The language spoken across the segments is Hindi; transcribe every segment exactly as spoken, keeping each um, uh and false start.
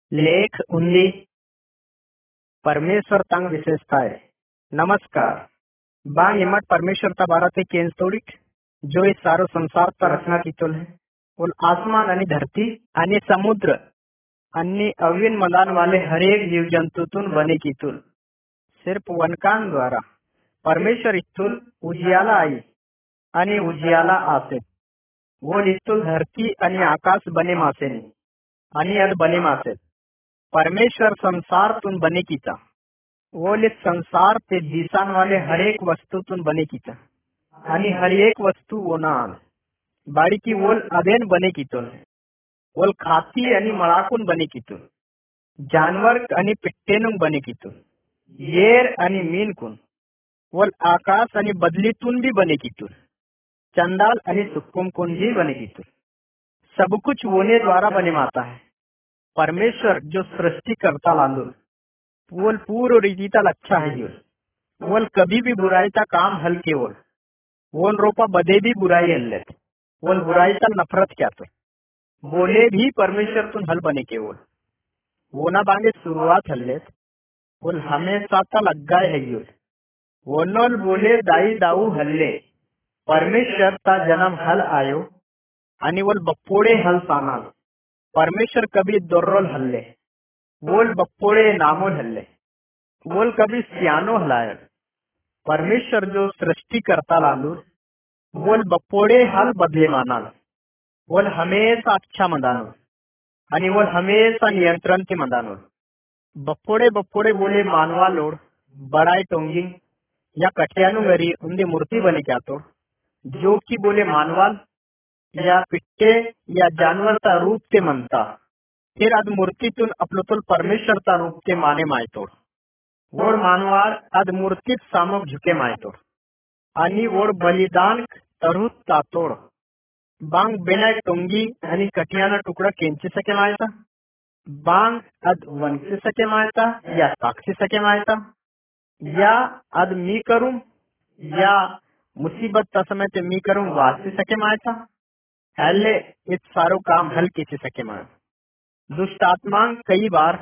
लेख उन्नीस परमेश्वर तंग विशेषताएं। नमस्कार। बांग इमट परमेश्वर ता बारा ते केंज तोड़िक जो इस सारो संसार ता रचना कीतुल है उल आसमान आणि धरती आणि समुद्र आणि अविन मदान वाले हरेक जीव जंतुतून बने कीतुल सिर्फ वनकान द्वारा परमेश्वर इतुल उजियाला आई आणि उजियाला आसे वो इतुल धरती आणि आकाश बने मासेनी आणि अद बने मासे परमेश्वर संसार तुन बने कीता वो लिस संसार ते दिसान वाले हर एक वस्तु तुन बने कीता आणि हर एक वस्तु वो ना आल बाड़ी की वोल अदेन बने कीतुल वोल खाती आणि मळाकून बने कीतुल जानवर आणि पिट्टेनुंग बने कीतुल येर आणि मीन कुन वोल आकाश आणि बदलीतून भी बने कीतुल चंदाल आणि सुक्कुम कुन भी बने कीतुल सब कुछ वोने द्वारा बने माता है। परमेश्वर जो सृष्टि करता लांदुल वोल पूर्ण रीतिता अच्छा है योल वोल कभी भी बुराई का काम हल के वोल वोल रोपा बदे भी बुराई हल्लेत वोल बुराई का नफरत क्या तो बोले भी परमेश्वर तुम हल बने के वोल वो ना बांगे शुरुआत हल्लेत वोल हमेशा ता लग्गा है योल वोनोल बोले दाई दाऊ हल्ले परमेश्वर ता जन्म हल आयो आणि वोल बप्पोड़े हल सानाल परमेश्वर कभी दोर्रोल हल्ले वोल बप्पोड़े नामोल हल्ले वोल कभी सियानो हलायल परमेश्वर जो सृष्टि करता लालू वोल बप्पोड़े हल बदले मानाल वोल हमेशा अच्छा मंदानो आणि वोल हमेशा नियंत्रण के मंदानो बप्पोड़े बप्पोड़े बोले मानवा लोड बड़ाई टोंगी या कटियानु गरी उनकी मूर्ति बने क्या तो जो कि बोले मानवाल या पिट्टे या जानवर ता रूप ते मनता फिर अद मूर्तीतून आपलोतुल परमेश्वर ता रूप ते माने मायतोड वोड मानवार अद मूर्तीत सामोक झुके मायतोड आणि वोड बलिदान तरुत तातोड बांग बेना टोंगी आणि कटियाना टुकड़ा केंची सके मायता बांग अद वंची सके मायता या साक्षी सके मायता या अद मी करूं या मुसीबत ता समय ते मी करूं वासी सके मायता हल्ले इस सारो काम हल किसी सके माय दुष्ट आत्मा कई बार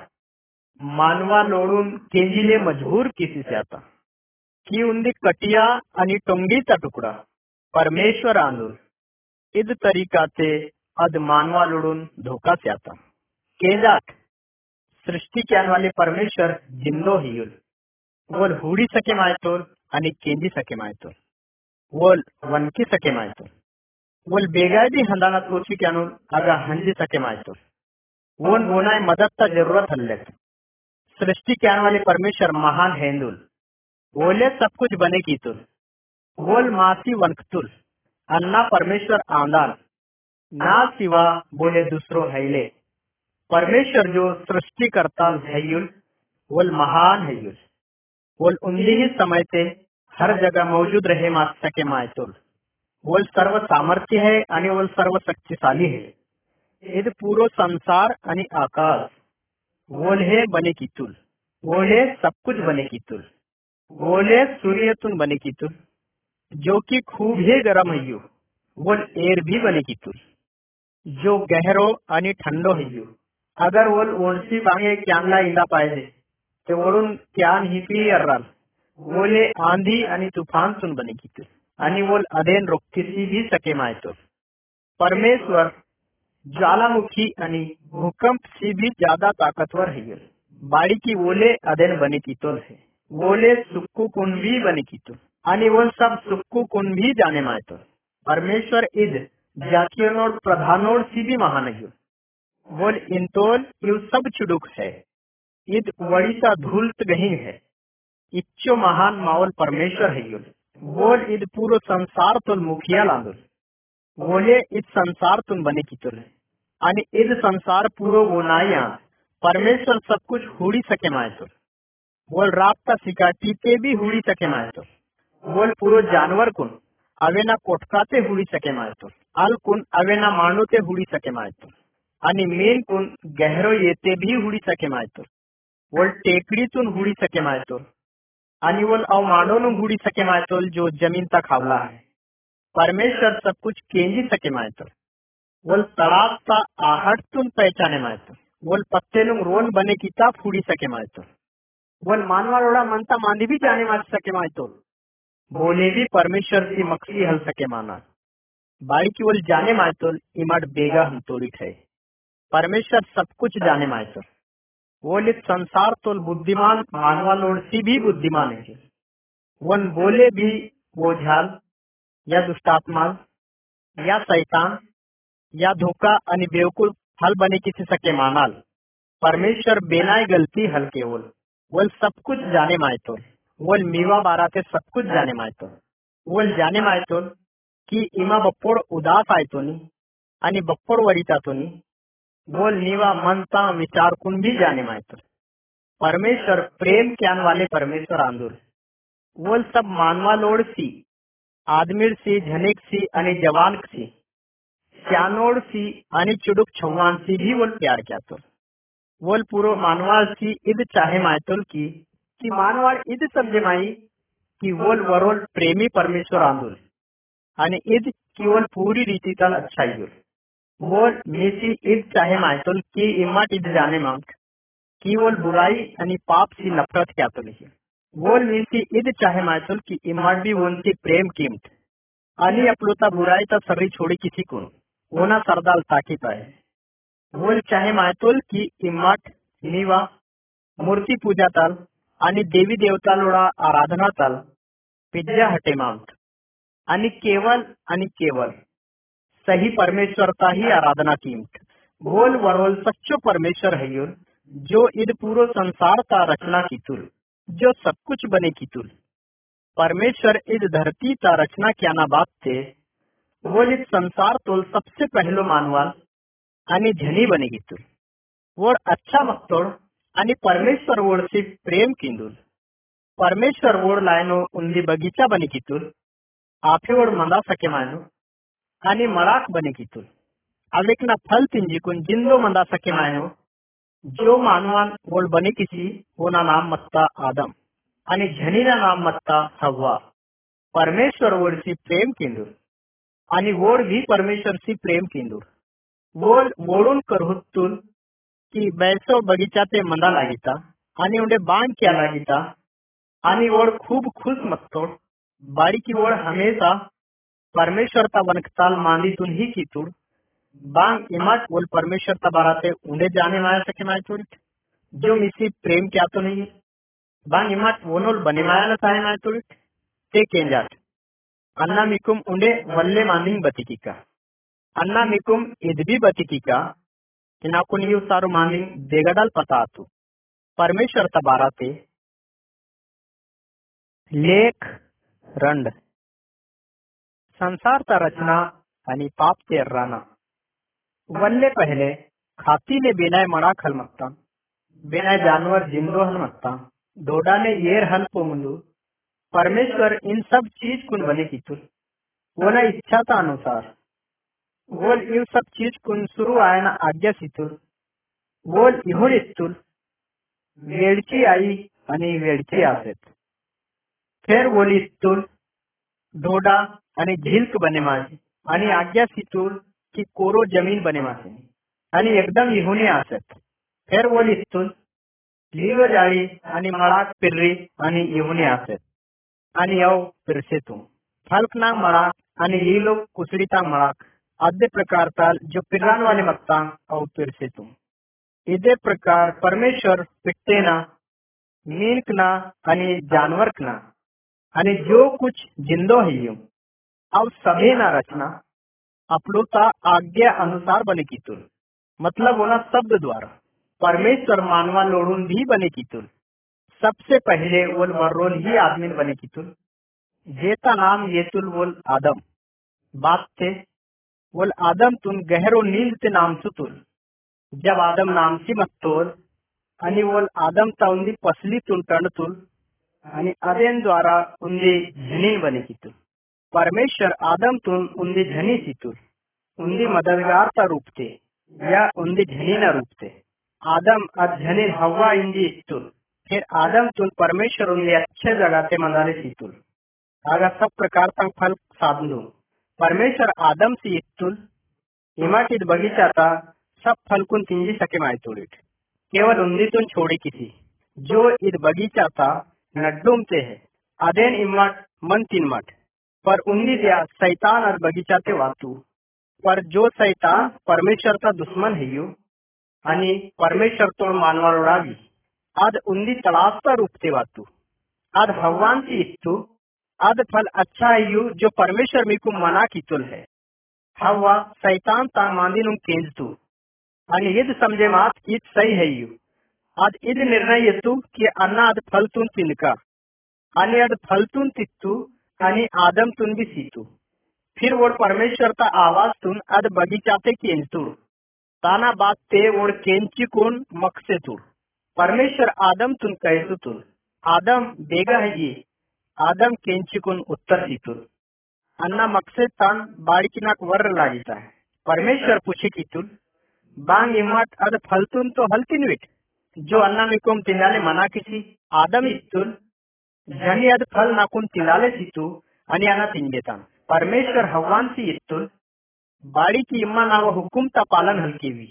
मानवा लोडून केंजीले मजबूर किसी से आता कि उनकी कटिया आणि टोंगीचा टुकड़ा परमेश्वर आंदोल इद तरीका ते अद मानवा लोडून धोखा से आता केजाक सृष्टि के वाले परमेश्वर जिंदो हियुल वोल हुडी सके मायतोल आणि केंजी सके मायतोल वोल वनकी सके मायतोल वोल बेगायदी हंदाना तोची क्यानुल आगा हंजी सके मायतोल वोन वोनाय मदद ता जरूरत हल्ले सृष्टि के वाले परमेश्वर महान हेंदुल वोले सब कुछ बने कीतुल वोल मासी वनकतुल अन्ना परमेश्वर आंदाल ना सिवा बोले दूसरो हैले परमेश्वर जो सृष्टि करता हैयुल वोल महान हैयुल वोल उन्दी ही समय से हर जगह मौजूद रहे मा सके मायतुल वोल सर्व सामर्थ्य है आणि वोल सर्व शक्तिशाली है इद पूरो संसार आणि आकाश वोले बने कीतुल वोले सब कुछ बने कीतुल वोले सूर्यतून बने कीतुल जो कि खूब ही गरम हयु वोल एर भी बने कीतुल जो गहरो आणि ठंडो हयु अगर वोल ओणसी बांगे क्यांला इंदा पाहिजे ते वरून क्यान हिकली अर्राल वोले आंधी आणि तूफान तुन बने कीतुल आणि वोल अदेन रोक्किसी भी सके मायतो परमेश्वर ज्वालामुखी आणि भूकंप से भी ज्यादा ताकतवर है बाड़ी की वोले अदेन बने कीतुल है वोले सुक्कू कुन भी बने कीतुल आणि वो सब सुक्कू कुन भी जाने मायतो परमेश्वर इद जातियों प्रधानों से भी महान है वोल इंतोल यू सब चुडुक है इद वड़ीसा धूलत गही है इच्चो महान मावल परमेश्वर है वोल इद पूरो संसार तुल मुखिया लांदुल वोले इस संसार तुम बने कीतुल आणि इद संसार पूरो वोनाया परमेश्वर सब कुछ हुड़ी सके मायतुल वोल रात सिकाटी ते भी हुड़ी सके मायतुल वोल पूरो जानवर कुन अवेना कोटकाते हुड़ी सके मायतुल अल कुन अवेना मानोते हुड़ी सके मायतुल आणि मेन कुन गहरो येते भी हुड़ी सके मायतुल वोल टेकडीतून हुड़ी सके मायतुल आणि वोल अव मानोनु हुड़ी सके मायतुल जो जमीन तक खावला है परमेश्वर सब कुछ केंजी सके मायतुल वोल तड़ाप ता आहट तुम पहचाने मायतुल वोल पत्ते नुंग रोन बने किता फूडी सके मायतो वोल मानवालोड़ा मनता मांदी भी जाने माच सके मायतो बोले भी परमेश्वर की मक्सी हल सके माना बाड़ी की वोल जाने मायतो इमाट बेगा हम तोड़ी थे परमेश्वर सब कुछ जाने मायतो वोल इस संसार तोल बुद्धिमान मानवालोड़ सी भी बुद्धिमान है वन बोले भी वो झाल या दुष्टात्मा या शैतान या धोखा आणि बेवकूफ हल बने किसी सके मानाल परमेश्वर बेनाय गलती हल के वोल वोल सब कुछ जाने मायतो वोल मीवा बाराते सब कुछ जाने मायतो वोल जाने मायतो कि इमा बप्पोड उदास आयतो नी आणि बप्पोड वरितातो नी वोल नीवा मनता विचार कुन भी जाने मायतो परमेश्वर प्रेम क्यान वाले परमेश्वर आंदोर वोल सब मानवा लोड सी आदमीर सी झनेक सी आणि जवान सी श्यानोड सी आणि चुडुक छव्वान सी भी वोल प्यार क्यातो वोल पूरो मानवाल सी इद चाहे मायतोल की कि मानवाल इद समझे माई कि वोल वरोल प्रेमी परमेश्वर आंदोल आणि इद की वोल पूरी रीति तल अच्छाई वोल मेसी इद चाहे मायतोल की इमाट इद जाने मांग कि वोल बुराई आणि पाप सी नफरत क्यातो नहीं वोल मेसी इद चाहे मायतोल की इमाट भी वोनची प्रेम कीमत आणि अपलोता बुराई ता सर्री छोड़ी किसी को वोना सरदाल ताकीत आहे वोल चाहे मायतोल की इमाट निवा मूर्ति पूजा ताल आणि देवी देवता लोड़ा आराधना ताल पिज्जा हटे मांग आणि केवल आणि केवल सही परमेश्वरता ही आराधना कीमत वोल वरोल सच्चो परमेश्वर है योर जो इद पूरो संसार ता रचना की तुल जो सब कुछ बने की तुल परमेश्वर इस धरती ता रचना क्या ना बात थे वोल इस संसार तोल सबसे पहलो मानवाल आणि झनी बनेगी तुल वोर अच्छा मक्तोड आणि परमेश्वर वोड से प्रेम किंदुल परमेश्वर वोड लायनो उंदी बगीचा बने की तुल आपे वोड मंदा सके मायनो आणि मराक बने की तुल अवेकना फल तिंजिकुन जिंदो मंदा सके मायनो जो मानवान वोड बने किसी होना नाम मत्ता आदम आणि झनीना नाम मत्ता हव्वा परमेश्वर वोडसी प्रेम केंदूर आणि वोड भी परमेश्वरसी प्रेम केंदूर वोड वोडून करहुत्तुल की बैसो बगीचा ते मंदा लागिता आणि उंडे बाण क्या लागिता आणि वोड खूब खुश मत्तोड बाड़ी की वोड हमेशा परमेश्वर ता वनकताल मांदीतून ही कीतुड बांग इमाट वोल परमेश्वर ता बाराते उंडे जाने माया सके मायतुड जो मिसी प्रेम क्या तो नहीं बांग इमाट वोनोल बने माया न साहे मायतुड ते केंजाट अन्ना मिकुम उंडे वल्ले मांदिंग बतिकिका अन्ना मिकुम इदबी बतिकिका किनाकुन यू सारू मांदिंग देगडाल पता आतु परमेश्वर ता बाराते लेख रंड संसार ता रचना आणि पाप ते राना वल्ले पहले खाती ने बेनाय मड़ा खल मत्ता बेनाय जानवर जिंदो हल मत्ता डोडा ने येर हल पोमुंदु परमेश्वर इन सब चीज कुन बने कितुल वोना इच्छा ता अनुसार वोल यू सब चीज कुन शुरू आयना आज्ञा सितुल वोल इहुन इत्तुल वेडची आई आणि वेडची आसेत फिर वोल इत्तुल डोडा आणि झिल्क बने माझे आणि आज्ञा सितुल की कोरो जमीन बने मासे आणि एकदम इहुने आसत फिर वोल इत्तुल लीलो जाळी आणि मळाक पिर्री आणि इहुने आसत आणि यव पिरसे तुम फल्क नांग मळाक आणि लीलो कुसडीता मळाक आद्य प्रकार ताल जो पिर्रान वाले मत्ता औ पिरसे तुम इदे प्रकार परमेश्वर पिट्टेना मीनकना आणि जानवरकना आणि जो कुछ जिंदो है यूं अब सभी ना रचना अपलोता आज्ञा अनुसार बने कीतुल मतलब होना शब्द द्वारा परमेश्वर मानवा लोड़ून भी बने कीतुल सबसे पहले वोल वर्रोल ही आदमी बने कीतुल जेता नाम येतुल वोल आदम बात थे वोल आदम तुन गहरो नींद ते नाम सुतुल जब आदम नाम सी मत्तोल आणि वोल आदम ता उंदी पसली तुल टणतुल आणि अदेन द्वारा उंदी झनी बने कीतुल परमेश्वर आदम तुन उंदी झनी सितुल उंदी मददगार ता रूप थे या उंदी झनी ना रूप थे आदम अद झनी हवा इंदी इत्तुल फिर आदम तुन परमेश्वर उंदी अच्छे जगह ते मंदाले सितुल आगा सब प्रकार ता फल साधनु परमेश्वर आदम सी इत्तुल इमाटिद बगीचा ता सब फलकुन तिंजी सके माय तोड़िट केवल उन्दी तुन छोड़ी किसी जो इद बगीचा था नड्डूम ते है अदेन इम्मट मन तीन मठ पर उन्दी दिया शैतान और बगीचा ते वातू पर जो शैतान परमेश्वर का दुश्मन है यू आणि परमेश्वर तोड़ मानवाळोडावी आद उन्दी तलासता रूपते वातू आद हव्वांची इत्तू आद फल अच्छा है यू जो परमेश्वर मी को मना की तुल है हवा शैतान ता मांदिनुम केंजतू आणि इद समझे मात इत सही है यू आद इद निर्णय येतू की अन्ना आद फलतून तिनका आणि आद फलतून तित्तू आणि आदम तुन भी सीतू फिर वो परमेश्वर का आवाज तुन आद बगीचाते केंजतू ताना बात ते वो केंची कोण मकसे तू परमेश्वर आदम तुन कहतू तुन आदम बेगा है ये आदम केंची कोण उत्तर सीतू अन्ना मकसे तान बाड़ीकिनाक वर्र लागिता है परमेश्वर पूछे की तुल बांग इमाट अद फलतून तो हलतीन विट जो अन्ना मिकोम तिंदाले मना किसी आदम इत्तुल जनी अद फल नाकून तिंदाले सीतू आणि अन्ना तिंगेता परमेश्वर हव्वांसी इत्तुल बाड़ी की इम्मा नाव हुकुम ता पालन हलकीवी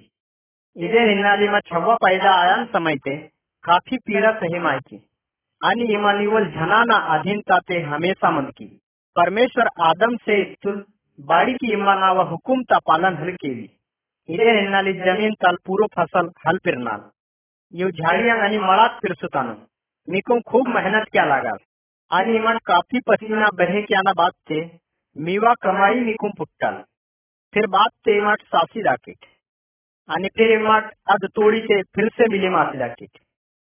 इदे निन्नाली मा छव्वा पैदा आयान समय ते काफी पीड़ा सहे मायकी आणि इमा निवल झनाना अधीनता ते हमेशा मन की परमेश्वर आदम से इत्तुल बाड़ी की इम्मा नाव हुकुम ता पालन हलकीवी इदे निन्नाली जमीन ताल पूरो फसल हल पिरनाल यू झाड़ियां आणि मळात पिरसुतानो मिको खूब मेहनत क्या लागा आणि इमान काफी पसीना बहे क्या ना बात थे मीवा कमाई मिकुम पुट्टाल फिर बात ते इमाट सासी दाकिट आणि फिर इमाट अद तोड़ी से फिर से मिले मासी दाकिट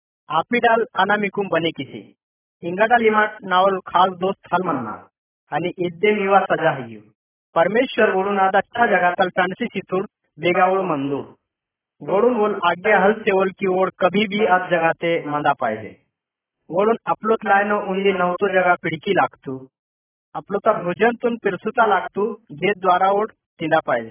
आपी डाल अना मिकुम बने किसी इंगाडाल इमाट नावल खास दोस्त हल मन्ना आणि इद्दे मीवा सजा है परमेश्वर वोडून आद अच्छा जगातल टनसी सितुर बेगावळ मंदूर वोडून वोल आज्ञा हल से वोल की ओर कभी भी आज जगाते मंदा पाहिजे वोडून अपलोत लायनो उंदी नवतो जगा पिडकी लागतू अपलोता भोजन तुन पिरसुता लागतू जे द्वारा ओढ तिला पाहिजे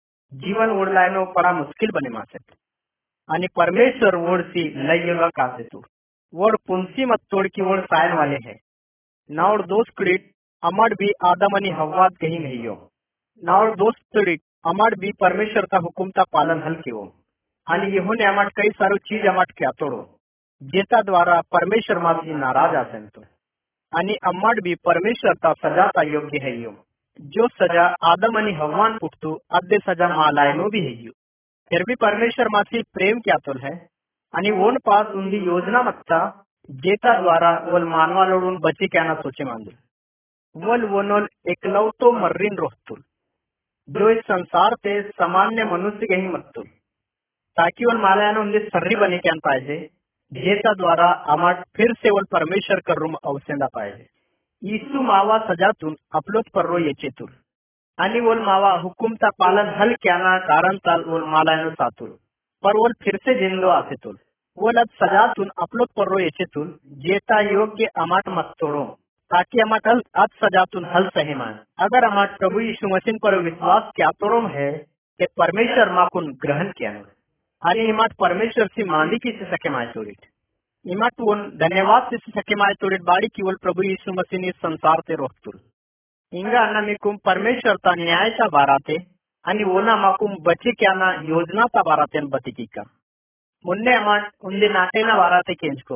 जीवन ओढ लायनो पडा मुश्किल बने मासेत आणि परमेश्वर ओढसी लय्यगा कासे तू वोड पुंसी मत तोड़ की ओढ सायन वाले है नावड दोस्त क्रीट अमड भी आदम आणि हव्वात कहीं नहीं हो नावड दोस्त क्रीट अमड भी परमेश्वर का हुकुम ता पालन हल केवो आणि यहोने अमड कई सारो चीज अमड क्या तोड़ो जेता द्वारा परमेश्वर मासी नाराज आसेन तो आणि अम्मड भी परमेश्वर ता सजा ता योग्य है यो जो सजा आदम आणि हव्वान पुटतो अद्दे सजा मालायनो भी है यो फिर भी परमेश्वर मासी प्रेम क्या तो है आणि वोन पास उंदी योजना मत्ता जेता द्वारा वोल मानवा लोडून बची क्या ना सोचे मांदू वोल वोनोल एकलवतो मर्रीन रोहतुल जो इस संसार ते सामान्य मनुष्य कहीं मत्तुल ताकि वोल मालायनो उंदी सर्री बने क्या पाहिजे जेता द्वारा आमाट फिर से वोल परमेश्वर कर रूम अवसेंदा पाहिजे यीशु मावा सजातून अपलोत पर्रो येचेतुल आणि वोल मावा हुकुमता पालन हल क्याना कारण ताल वोल मालायनो सातुल पर वोल फिर से जिंदो आसेतुल वोल अब सजातून अपलोत पर्रो येचेतुल जेता योग्य अमाट मत तोड़ो ताकि अमाट आज सजातून हल सहेमान अगर अमाट प्रभु यीशु मसीह पर विश्वास क्या तोड़ो है कि परमेश्वर माकुन ग्रहण किया आणि इमाट परमेश्वर सी मांडी की से सके माय तोड़ित इमाट वोन धन्यवाद से सके माय तोड़ित बाड़ी की वोल प्रभु यीशु मसीह ने संसार ते रोहतुल इंगा अन्ना मिकुम परमेश्वर ता न्यायचा बाराते आणि वोना माकुम बचे क्या ना योजना ता बाराते बतिकी का मुन्ने अमाट उंदे नाटेना बाराते केंचको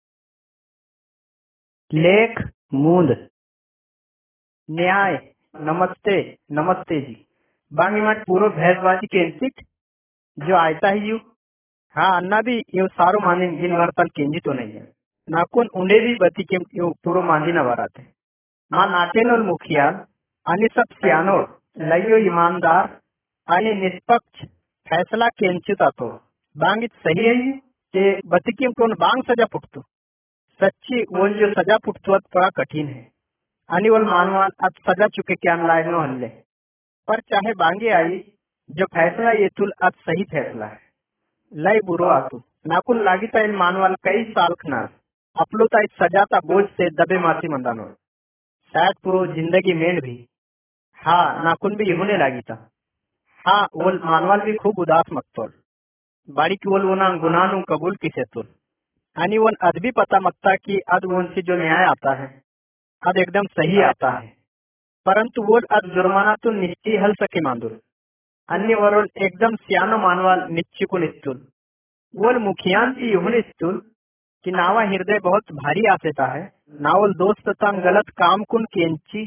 लेख मूंद न्याय नमस्ते नमस्ते जी बांग इमाट पूरो भैंसबाजी केंचिट जो आयता ही यू हाँ अन्ना भी यो सारो माने जिन वर्तल केंजी तो नहीं है नाकुन उन्हें भी बती के यो पूरो मांदी न वराते मां नाटेनोल मुखिया आणि सब सियानोर लयो ईमानदार आणि निष्पक्ष फैसला केंचित आतो बांग इत सही है कि बतिकिम कोण बांग सजा पुटतो सच्ची वोल जो सजा पुटतो थोड़ा कठिन है आणि वोल मानवान आज सजा चुके क्या लायनो हल्ले पर चाहे बांगे आई जो फैसला ये तुल आज सही फैसला है लय बुरो आतु नाकुन लागिता इन मानवाल कई साल खनार अपलोता इस सजाता बोझ से दबे मासी मंदानो शायद पूरो जिंदगी मेंढ भी हाँ नाकुन भी होने लागिता हाँ वोल मानवाल भी खूब उदास मत्तोल बाड़ी की वोल वोना गुनानु कबूल किसे तुल आणि वन अद भी पता मत्ता की अद वोन से जो न्याय आता है अद एकदम सही आता है परंतु वोल अद जुर्माना तो निश्चय हल सके मांदुल अन्य वरोल एकदम सियानो मानवाल निश्चिकुन इस्तुल वोल मुखियांती युहन इस्तुल कि नावा हृदय बहुत भारी आसेता है नावल दोस्त तंग गलत काम कुन केंची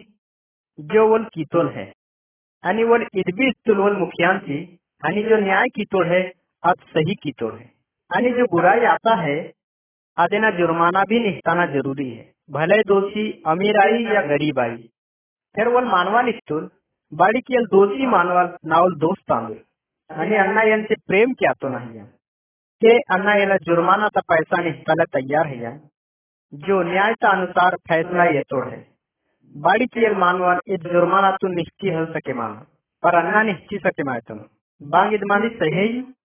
जो वोल कीतोल है आणि वोल इदबी इस्तुल वोल मुखियांती आणि जो न्याय कीतोल है अब सही कीतोल है आणि जो बुराई आता है आदेना जुर्माना भी निस्ताना जरूरी है भले दोषी अमीर आई या गरीब आई फिर वोल मानवाल इस्तुल बाड़ी केल दोषी मानवाल नावल दोस्त तांदुल आणि अण्णा यांचे प्रेम क्या तो नहीं है के अन्ना याला जुर्माना का पैसा निस्ताला तैयार है या जो न्यायता अनुसार फैसला ये तो है बाड़ी केल मानवाल इस जुर्माना तू निश्ची हल सके मान पर अन्ना निश्ची सके मायतम बांग इदमानी सही है यू?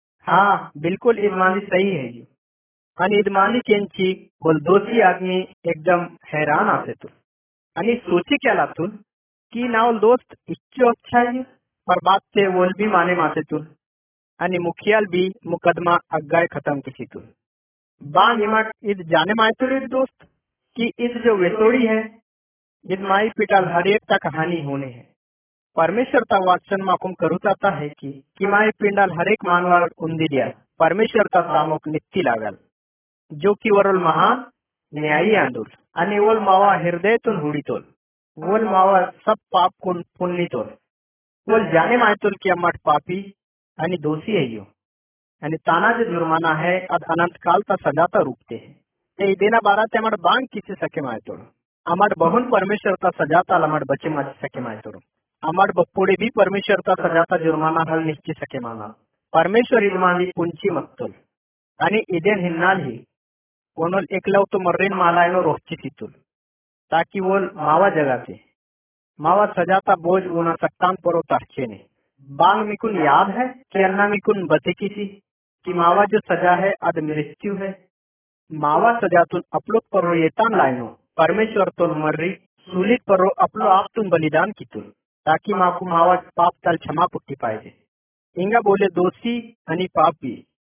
हाँ बिल्कुल इदमानी सही है यू। आणि इदमानी केंची बोल दोषी आदमी एकदम हैरान आते तू आणि सोची क्या लातुल की नावल दोस्त इच्छो अच्छा है पर बात से वोल भी माने माते तू आणि मुखियाल भी मुकदमा अग्गाए खत्म किसी तू बांग इमट इद जाने मायतुल इद दोस्त कि इस जो वेतोड़ी है इद माई पिटाल हर एक का कहानी होने है परमेश्वर का वाचन माकुम करू जाता है कि कि माई पिंडाल हर एक मानवाल उंदी दिया परमेश्वर का सामोक नित्ती लागल जो कि वरुल महान न्यायी आंदोल आणि वोल मावा हृदयतून हुडीतोल वोल मावा सब पाप कुन पुण्यतोल वोल जाने मायतोल की अम्मट पापी आणि दोषी है यो आणि ताना जो जुर्माना है अब अनंत काल का सजाता रूपते है ते देना बारा ते अमर बांग किसी सके मायतोल अमर बहुन परमेश्वर का सजाता अमर बचे मच सके मायतोल अमर बप्पोड़े भी परमेश्वर का सजाता जुर्माना हल निश्चि सके माना परमेश्वर इदमानी पुंची मत्तोल आणि इदेन हिन्नाल ही कोनोल एकलव तो मर्रेन मालायनो रोहची सितुल ताकि वोल मावा जगाते मावा सजाता बोझ ऊना सक्तान परो तारचे ने बांग मिकुन याद है कि अन्ना मिकुन बते किसी कि मावा जो सजा है अद मृत्यु है मावा सजातुन अपलोक परो येतान लायनो परमेश्वर तो मर्री सुलित परो अपलो आप तुम बलिदान कितुल ताकि माकू मावा पाप तल क्षमा पुट्टी पाहिजे इंगा बोले दोषी आणि पापी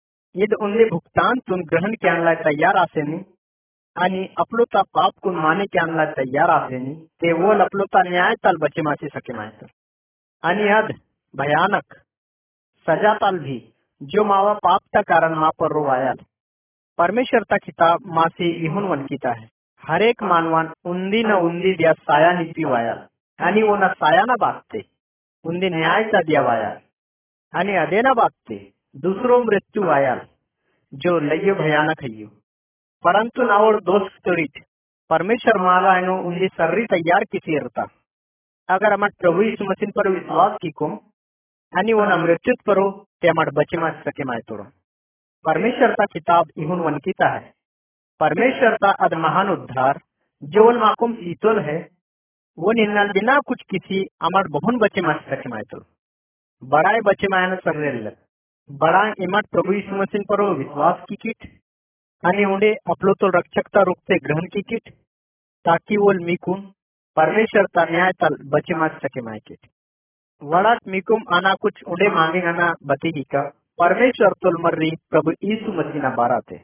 ईद उनले भुगतान तुम ग्रहण के आणला तैयार आसेनी आणि अपलोता पाप कुन माने के आणला तैयार आसेनी ते वोल अपलोता न्याय तल बचे माचे सके मायतर आणि अद भयानक सजा तल भी जो मावा पाप का कारण मा पर रो आयल परमेश्वर का किताब मासी इहुन वनकीता है हर एक मानवान उंदी न उंदी दिया साया निपी वायल आणि वो न साया न बागते उंदी न्याय का दिया वायल आणि अदे न बागते दूसरो मृत्यु वायल जो लयो भयानक है यू परंतु नावड़ दोस्त तोड़ीत परमेश्वर माला एनो उंदी सर्री तैयार किसी इरता अगर अमर प्रभु यीशु मसीह पर विश्वास की कुम आणि वो न मृत्युत परो ते अमर बचे मा सके माय तोड़ो परमेश्वर का किताब इहुन वनकीता है परमेश्वर का अद महान उद्धार जो उन माकुम सीतोल है वो निन्नल बिना कुछ किसी अमर बहुन बचे मा सके माय तोड़ो बड़ाई बचे मायन सर्रेल बड़ा इमट प्रभु यीशु मसीह पर विश्वास की किट आणि उन्हें अपलो तो रक्षकता रूप से ग्रहण की किट ताकि वो मिकुम परमेश्वर का न्याय तल बचे मा सके माय किट वड़ात मिकुम आना कुछ उन्हें मांगे आना बती ही का परमेश्वर तुल मर्री प्रभु यीशु मसीह ना बाराते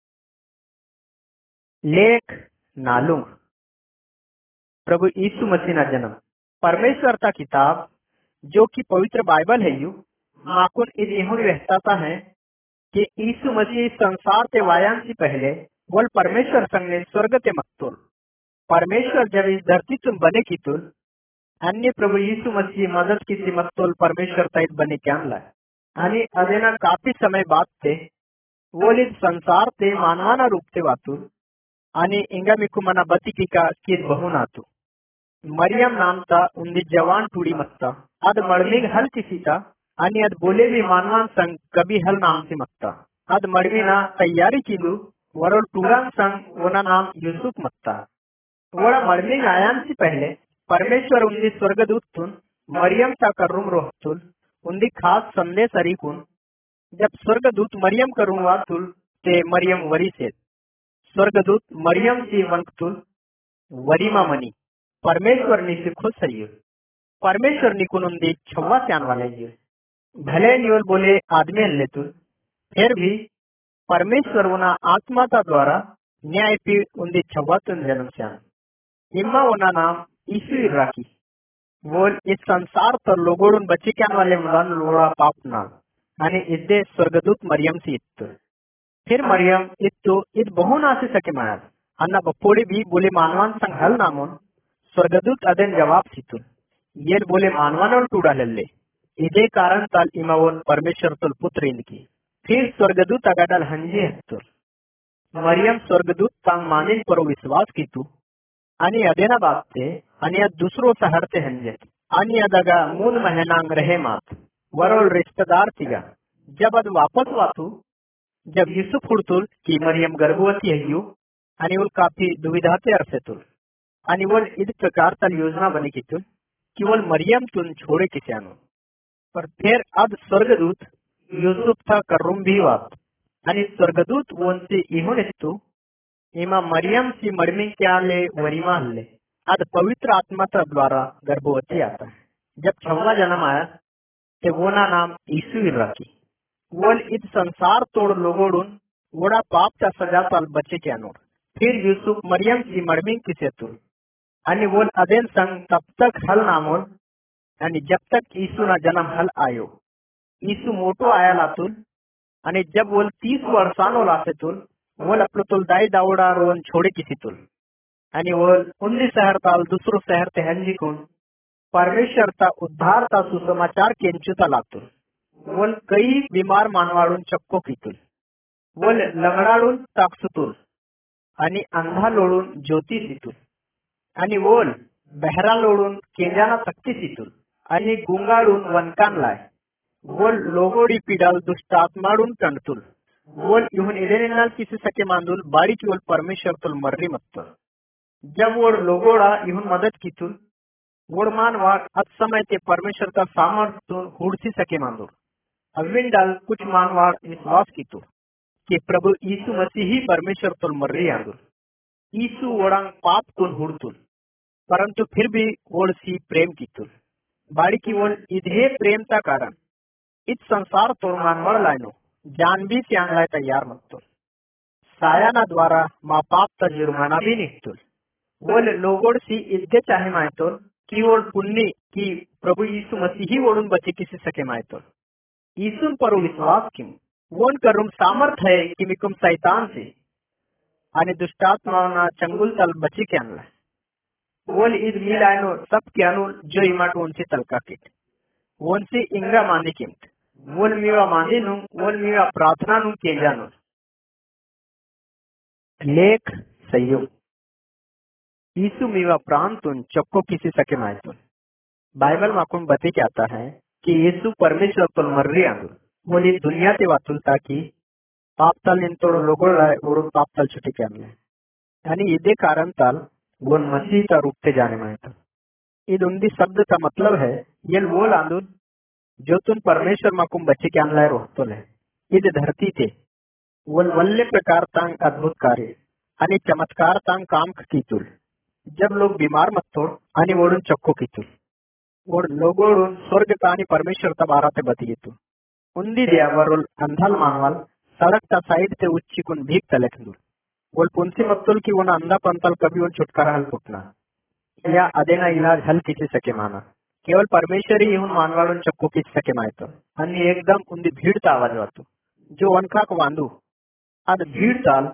लेख नालुंग प्रभु यीशु मसीह ना जन्म परमेश्वर का किताब जो कि पवित्र बाइबल है यू माकुन इस इहुन रहता है कि यीशु मसीह संसार के वायान से पहले बोल परमेश्वर संग ने स्वर्ग के मक्तुल परमेश्वर जब इस धरती तुम बने की तुल अन्य प्रभु यीशु मसीह मदद की मक्तुल परमेश्वर तैत बने क्या लाए आणि अदेना काफी समय बाद थे वो इस संसार ते मानवाना रूप से वातुल आणि इंगा मिकु मना बती की का किस बहु नातु मरियम नाम था उन्दी जवान टूड़ी मत्ता अद मड़मिग हल किसी था आणि अद बोले भी मानवान संग कभी हल नाम से मत्ता अद मड़मिना तैयारी किलू वरोल टूरान संग वना नाम यूसुफ मत्ता वड़ा मड़मिग आयान से पहले परमेश्वर उन्दी स्वर्गदूत तुन मरियम का करूम रोहतुल उन्दी खास संदेश अरिकुन जब स्वर्गदूत मरियम करूम वातुल ते मरियम वरी से स्वर्गदूत मरियम से वंकतुल वरीमा मनी परमेश्वर नी से खुश है परमेश्वर नी कुनुंदी छवा त्यान वाले ये भले निवल बोले आदमी ले तू फिर भी परमेश्वर उना आत्मा का द्वारा न्याय पी उन्दी छवा तुन जन्म श्यान इम्मा उना नाम यीशु राखी वोल इस संसार तर लोगोडून बचिक्यान वाले मुलान लोड़ा पाप नाल आणि इद्दे स्वर्गदूत मरियम सी इत्तु फिर मरियम इत्तु इत बहुन आसे सके मायाल अन्ना बप्पोड़े भी बोले मानवान संग हल नामोन स्वर्गदूत अदेन जवाब सीतुन येल बोले मानवानोल टूडा लल्ले इदे कारण ताल इमावन परमेश्वर तुल पुत्र इनकी फिर स्वर्गदूत अगाडल हंजे हत्तुर मरियम स्वर्गदूत तांग मानिन परो विश्वास कीतु आणि अदेना बागते आणि या दुसरो सहरते हंजे आणि अदगा मून महीनांग रहे मात वरोल रिश्तेदार तिगा जब अद वापस वातु जब यूसुफ हुड़तुल की मरियम गर्भवती है यू आणि उल काफी दुविधाते अरसेतुल आणि वल इद प्रकार तल योजना बनी कितुल कि वल मरियम तुन छोड़े किस्यानो पर फिर अद स्वर्गदूत यूसुफ था करुम भी वात आणि स्वर्गदूत वोंसी इहुन इस्तु इमा मरियम सी मड़मी क्या ले वरिमा हल्ले अद पवित्र आत्मा का द्वारा गर्भवती आता है जब छवा जन्म आया ते वो ना नाम यीशु रखी वोल इत संसार तोड़ लोगोडून वोड़ा पाप का सजा ताल बचे के अनोर फिर यूसुफ मरियम सी मड़मी किसे तुल आणि वोल अदेन संग तब तक हल नामोल आणि जब तक यीशु ना जन्म हल आयो यीशु मोटो आया लातुल आणि जब वोल तीस वर्षानो लासे तुल वोल अपलो तुल दाई दावड़ा रोन छोड़े किसी तुल आणि वोल उन्नी शहर ताल दूसरो शहर ते हंजी कुन परमेश्वर ता उद्धार ता सुसमाचार केंचुता लातुल वोल कई बीमार मानवाडून चक्को कितुल वोल लंगडाडून ताकसुतुल आणि अंधा लोडून ज्योती सितुल आणि वोल बहरा लोडून केंजाना तक्ती सितुल आणि गुंगाडून वनकान लाय वोल लोगोडी पिडाल दुष्ट आत्माडून कंडतुल वोल इहुन इदेनिनाल किसी सके मांदुल बाड़ी की वोल परमेश्वर तुल मर्री मत्तुल जब वोल लोगोड़ा इहुन मदद कीतुल वोड़ मानवा अत समय ते परमेश्वर का सामर्थ्य हुड़सी सके मांदुल अविन डाल कुछ मानवाड़ विश्वास कीतुल कि प्रभु यीशु मसीह ही परमेश्वर तुल मर्री आंदुल यीशु वोड़ांग पाप तुल हुड़तुल परंतु फिर भी वोड़ सी प्रेम कीतुल बाड़ी की वोल इधे प्रेम ता कारण इत संसार तोड़ मानवड़ लाइनो जान भी त्यागलाय तैयार मत्तुल सायाना द्वारा मा पाप ता जुर्माना भी निकतुल वोल लोगोड़ सी इद्दे चाहे मायतुल कि वोल पुण्य की प्रभु यीशु मसीह ही वोड़ून बचे किसी सके मायतुल यीशुन पर विश्वास किम वोन करुम सामर्थ है कि मिकुम शैतान से आणि दुष्टात्मा चंगुल तल बची के अनला वोल इद मिलायनो सब के अनुल जो इमाट उनसे तलका किट वोन से इंगा माने किमत वोल मीवा माने नु वोल मीवा प्रार्थना नु के जानो लेख संयोग यीशु मीवा प्राण तुन चक्को किसी सके मायतुन बाइबल माकुम बते के आता है कि यीशु परमेश्वर तुल मर्री आंदुल वोल इस दुनिया ते वातुल ताकि पाप तल इन तोड़ लोगों लाए और पाप तल छुटे के अनले यानी इदे कारण तल वोल मसीह ता रूप ते जाने मायतुल इद उन्दी शब्द का मतलब है ये वोल आंदुल जो तुम परमेश्वर माकुम बच्चे के अनलाय रोहतुल है इद धरती ते वोल वल्ले प्रकार तांग अद्भुत कार्य आणि चमत्कार तांग काम कीतुल जब लोग बीमार मत तोड़ आणि वोडून चक्को कीतुल वोड लोगोडून स्वर्ग तानी परमेश्वर ता बाराते बतियेतु उन्दी दिया वरोल अंधाल मानवाल सड़क ता साइड ते उच्चिकुन भीग तलकंदुल वोल पुंसी मत्तुल की वोना अंधा पंतल कभी वोन छुटकारा हल पुटना या अदेना इलाज हल किसी सके माना केवल परमेश्वर ही इहुन मानवाडून चक्को किसी सके मायतो आणि एकदम उन्दी भीड़ ता आवाज वातो जो वनखा को वांदू अद भीड़ ताल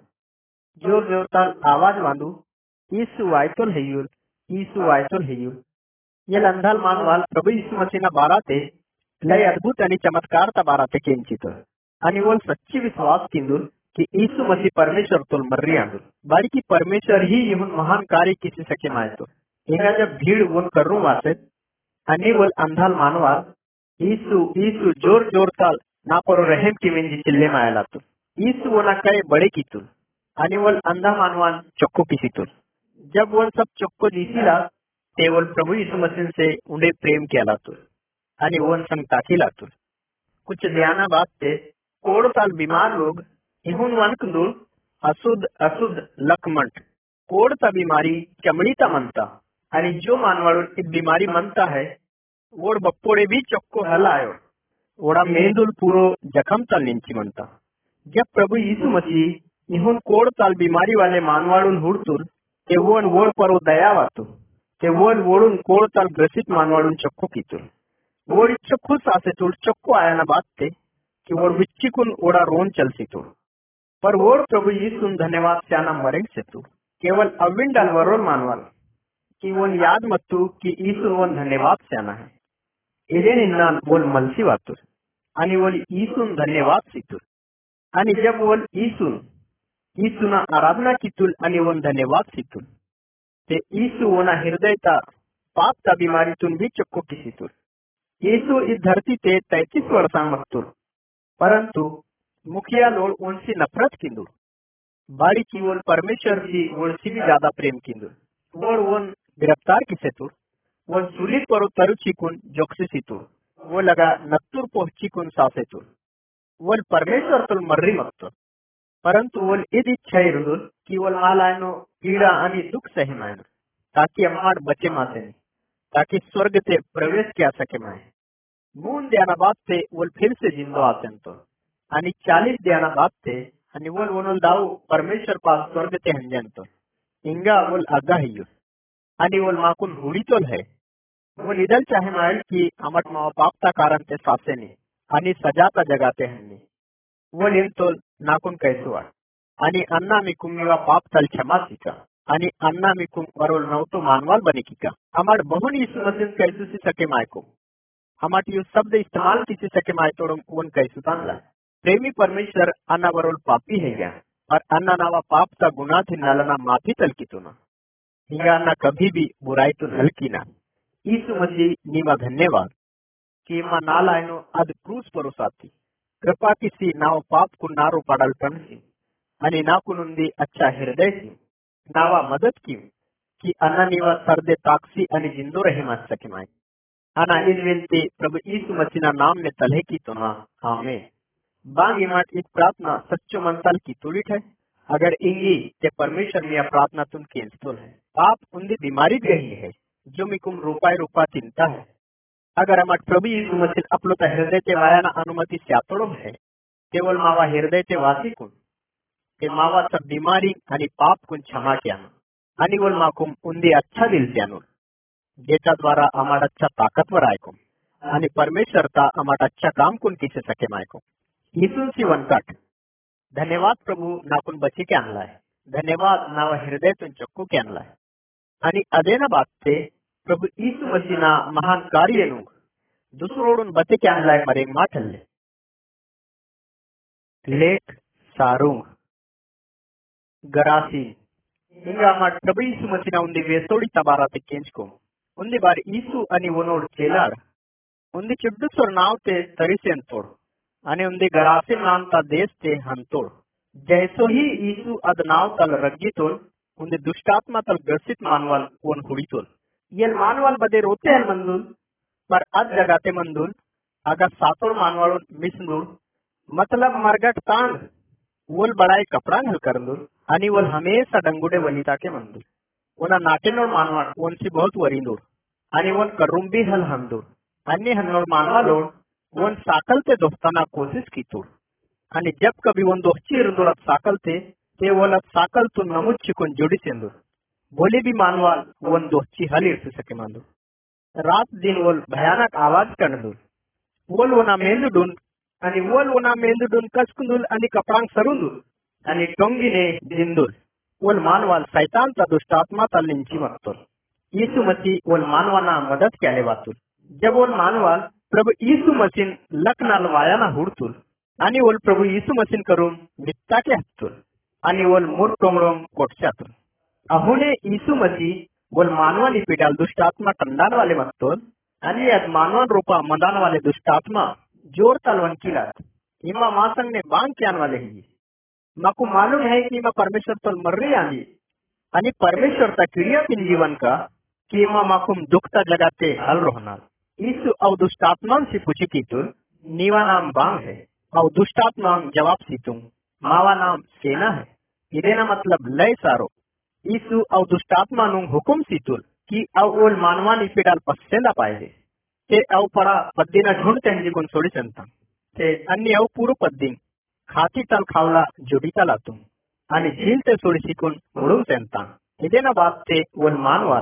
जोर जोर ताल आवाज वांदू यीशु आयतुल हेयुल यीशु आयतुल हेयुल ये अंधाल मानवाल प्रभु यीशु मसीह ना बाराते लय अद्भुत आणि चमत्कार ता बाराते केंचित आणि वोल सच्ची विश्वास किंदुल कि यीशु मसीह परमेश्वर तुल मर्री आंदुल बाड़ी की परमेश्वर ही इहुन महान कार्य किसी सके मायतो एका जब भीड़ वोन करू वासे आणि वोल अंधाल मानवाल यीशु यीशु जोर जोर ताल ना परो रहम की वेंजी चिल्ले मायला तु यीशु वोना काय बड़े कीतुल आणि वोल अंधा मानवान चक्को किसीतुल जब वोल सब चक्को जीसीला ते वोल प्रभु यीशु मसीह से उन्हें प्रेम किया लातुल आणि वोन संग ताकी लातुल कुछ ध्याना बात ते कोड़ ताल बीमार लोग इहुन वनकंदुल अशुद्ध अशुद्ध लकमंट कोड़ ता बीमारी चमड़ी ता मनता आणि जो मानवाड़ो इस बीमारी मनता है वोड़ बप्पोड़े भी चक्को हल आयो वोड़ा मेंदुल पूरो जखम तल निंची मनता जब प्रभु यीशु मसीह इहुन कोड़ ताल बीमारी वाले मानवाड़ुन हुड़तुल ते वोन वोड़ पर दया वातु ते वोल वोड़ून कोड़ तल ग्रसित मानवाड़ून चक्को कीतुल वोड़ चक्कू सासे तुल चक्को आयाना बात कि वोड़ विच्चिकुन ओड़ा रोन चल सितुल पर वोड़ प्रभु यीशुन धन्यवाद स्याना मरेंग सेतुल केवल अविंडल वरोल मानवाल कि वो याद मत्तू कि यीशुन वन धन्यवाद स्याना है इधे निन्ना वोल मलसी वातुल आणि वोल यीशुन धन्यवाद सितुल आणि जब वोल यीशुन यीशुना आराधना कीतुल आणि वन धन्यवाद सितुल ते यीशु वना हृदयता पाप का बीमारीतून भी चक्को किसीतुल यीशु इस धरती ते तैतीस वर्षां मत्तुल परंतु मुखिया लोग उनसे नफरत किंदुल बाड़ी की वोल परमेश्वर की वोल से भी ज्यादा प्रेम किंदुल वोल वन गिरफ्तार किसेतुल वन सुलित पर तरुचिकुन जोक्सिसितुल वो लगा नत्तुर पहुंचिकुन सासेतुल वोल परमेश्वर तुल मर्री मत्तुल परंतु वोल इद इच्छा इरुदुल कि वोल आलायनो पीड़ा आणि दुख सही मायनो ताकि अमार बचे माते नहीं ताकि स्वर्ग ते प्रवेश किया सके माए मून देना बात से वोल फिर से जिंदो आते तो आणि चालीस देना बात से आणि वोल वनोल दाऊ परमेश्वर पास स्वर्ग ते हंजन तो इंगा वोल आगा हियो आणि वोल माकुन हुडी तोल है वोल इधल चाहे मायल कि अमट मावा पापता कारण ते सासे ने आणि सजाता जगाते हन्नी वोल इन तोल नाकुन कैसो वाट आणि अन्ना मी कुमिवा पाप तल क्षमा सिका आणि अन्ना मी कुम वरोल नवतो मानवाल बने की का हमार बहुन यीशु मसीह कैसे सी सके मायको हमार यो शब्द इस्तेमाल किसी सके माय तोड़म वन कैसे तांगला प्रेमी परमेश्वर अन्ना वरोल पापी है गया और अन्ना नावा पाप का गुनाह थी नालना माफी तल की तुना हिंगा अन्ना कभी भी बुराई तो नल की ना यीशु मसीह नीमा धन्यवाद कि मां नालायनो अद क्रूस परोसाती कृपा किसी नाव पाप को नारो पड़ल पनसी आणि नाकुनुंदी अच्छा हृदय सी नावा मदद की कि अन्ना नीवा सरदे ताकसी आणि जिंदो रहे मत सके माय अना इस विनती प्रभु यीशु मसीह ना नाम में तलहे की तो ना आमीन बांग इमाट इस प्रार्थना सच्चो मनतल की तुलिट है अगर इंगी के परमेश्वर में प्रार्थना तुम केंस्तुल है आप उन्दी बीमारी गही है जो मिकुम रूपाय रूपा चिंता है अगर हमार प्रभु यीशु मसीह अपलो त हृदय ते वायाना अनुमति स्यातोड़ो है केवल मावा हृदय ते वासी कुन के मावा सब बीमारी आणि पाप कुन क्षमा किया आणि वोल माकुम उन्दी अच्छा दिल त्यानुल जेचा द्वारा हमार अच्छा ताकतवर आयकुम आणि परमेश्वर ता हमार अच्छा काम कुन किसे सके मायकुम यीशु सी वनकट धन्यवाद प्रभु नाकुन बची के आणला है धन्यवाद नावा हृदय तुन चक्कू के आणला है आणि अदेना बात से प्रभु यीशु मसीह ना महान कार्य नु दुसरोडून बचे के आणला है मरे माठल्ले लेख सारुंग गरासी इंगा माट प्रभु यीशु मसीह ना उन्दी वेसोड़ी तबारा ते केंचको उन्दी बार यीशु आणि वनोड चेलार उन्दी चिड्डुसोर नाव ते तरिसेन तोड़ आणि उन्दी गरासी नाम ता देश ते हंतोड़ जैसो ही यीशु अद नाव तल रग्गितोल उन्दी दुष्टात्मा तल ग्रसित मानवाल वन हुड़ीतोल यल मानवाल बदे रोते हल मंदुल पर अद जगाते मंदुल अगर सातोड़ मानवाल मिसनुल मतलब मरगट तांग वोल बड़ाई कपड़ा हल करंदुल आणि वोल हमेशा डंगुडे वनिता के मंदुल वना नाटेनोड़ मानवाल वनसी बहुत वरिंदुल आणि वन करुंबी हल हंदुल अन्य हन्नोड़ मानवालोड़ वन साकल ते दोस्ताना कोशिश की तोड़ आणि जब कभी वन दोस्ती इरुंदुल साकल ते ते वोल साकल तु नमुच चिकुन जुड़ी सेंदुल बोले भी मानवाल वन दोस्ती हल इर्से सके मंदुल रात दिन वोल भयानक आवाज करंदुल वोल वना मेंदुडून आणि वोल वना मेंदुडून कसकुंदुल आणि कपड़ांग सरुंदुल आणि टोंगिने जिंदुल वोल मानवाल शैतान ता दुष्टात्मा ता लिंची मत्तुल यीशु मसीह वोल मानवाना मदद केले वातुल जब वोल मानवाल प्रभु यीशु मसीह लकनाल वायाना हुडतुल आणि वोल प्रभु यीशु मसीह करून मित्ता के हत्तुल आणि वोल मूर टोंगड़ोम कोटचातुल अहुने यीशु मसीह वोल मानवाली पिडाल दुष्टात्मा टंडान वाले मत्तुल आणि याद मानवान रूपा मदान वाले दुष्टात्मा जोर तलवन किलात इमा मासंग ने बांग क्यान वाले ही माकू मालूम है कि इमा परमेश्वर तल मर्री आनी आणि परमेश्वर ता क्रिया पिन जीवन का कि इमा माकुम दुखता जगाते हल रोहनाल यीशु औ दुष्टात्मा से पूछी की तुल नीवा नाम बांग है औ दुष्टात्मा जवाब सीतुं मावा नाम सेना है इदेना मतलब लय सारो यीशु औ दुष्टात्मा नु हुकुम सीतुल कि औ ओल मानवानी पिडाल पस्सेला पाए ते औ पड़ा पद्दीना ढूंढ त्यांजी कोण सोडी संता ते अन्य औ पूर्व पद्दीन खाती तल खावला जुडी तल आतुं आणि झील ते सोडी शिकून उडून त्यांता इदेना बात ते ओल मानवाल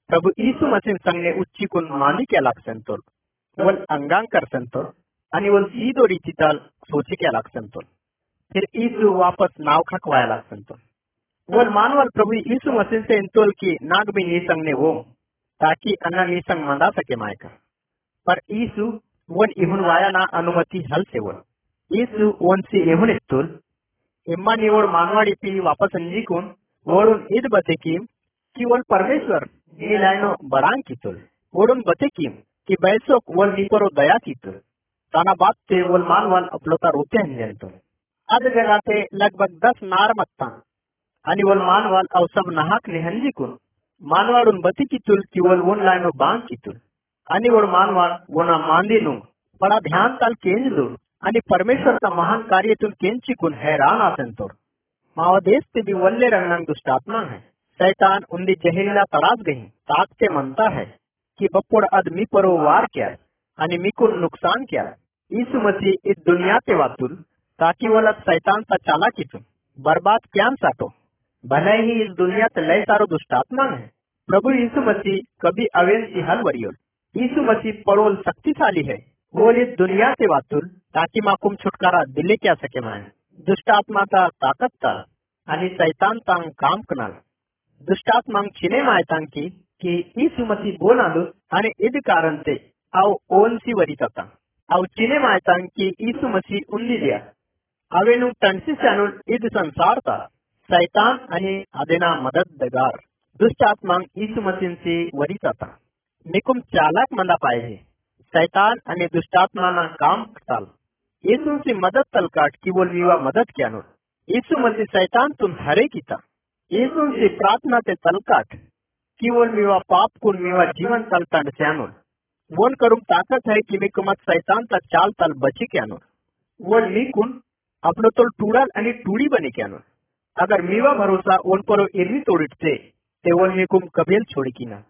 प्रभु यीशु मसीह संगने उच्ची कुन मानी क्या लाग संतोल वल अंगांग कर संतोल आणि वल सीधो रीतिताल सोची क्या लाग संतोल फिर यीशु वापस नाव खकवाया लाग संतोल वल मानवल प्रभु यीशु मसीह से इंतोल की नाग भी नी संगने वो ताकि अन्ना नी संग मंदा सके मायका पर यीशु वन इहुन वाया ना अनुमति हल से वन यीशु वन से इहुन इस्तुल इम्मा निवड मानवाड़ी पी वापस अंजीकून वोडून ईद बतेकीम कि वन परमेश्वर नी लायनो बड़ांग कीतुल वोडून बतेकीम कि बैसोक वन निपरो दया कीतुल ताना बात ते वल मानवान अपलोता रोते हंजनतो आज जगाते लगभग दस नार मत्ता आणि वल मानवाल अव सब नाहक ने हंजीकून मानवाडून बती कीतुल कि वल वन लायनो बांग कीतुल आणि वड मानवाड वना मांदीनु बड़ा ध्यान ताल केंज दो आणि परमेश्वरचा महान कार्यतून केंचिकून हैरान आसंतोर मावा देश ते भी वल्ले रंगनांग दुष्टात्मा है शैतान उन्दी जहरीला तरास गई ताक ते मनता है कि बप्पोड़ अद मी परो वार क्या आणि मी को नुकसान क्या यीशु मसीह इस दुनिया ते वातुल ताकि वल शैतान सा चाला कीतुन बर्बाद क्या साटो भले ही इस दुनिया ते लय सारो दुष्टात्मा है प्रभु यीशु मसीह कभी अवेंसी हल वरियोल यीशु मसीह परोल शक्तिशाली है वो इस दुनिया से वातुल ताकि माकुम छुटकारा दिले क्या सके माए दुष्टात्माचा ताकतता आणि शैतान तांग काम कनाल दुष्टात्मांग छिने मायतांकी कि यीशु मसीह बोलालो आणि इद कारण ते आव ओनसी वरितता आव छिने मायतांकी यीशु मसीह उन्नी दिया अवेनु तंसी चानुल इद संसारता शैतान आणि आदेना मददगार दुष्टात्मांग यीशु मसीह से वरितता निकुम चालाक मंदा पाहिजे शैतान आणि दुष्टात्माना काम करताल यीशु से मदद तलकाट की बोल विवा मदद क्या नो यीशु मसीह शैतान तुम हरे कीता यीशु से प्रार्थना ते तलकाट की बोल विवा पाप कुन विवा जीवन तल तंड स्यानो वोन करूम ताकत है कि मी कुमत शैतान तक चाल तल बची क्या नो वोन मी कुन अपनो तोल टूड़ल आणि टूड़ी बने क्या नो अगर मीवा भरोसा वोन परो इरवी तोड़िटते ते वोन मी कुम कबील छोड़ी की ना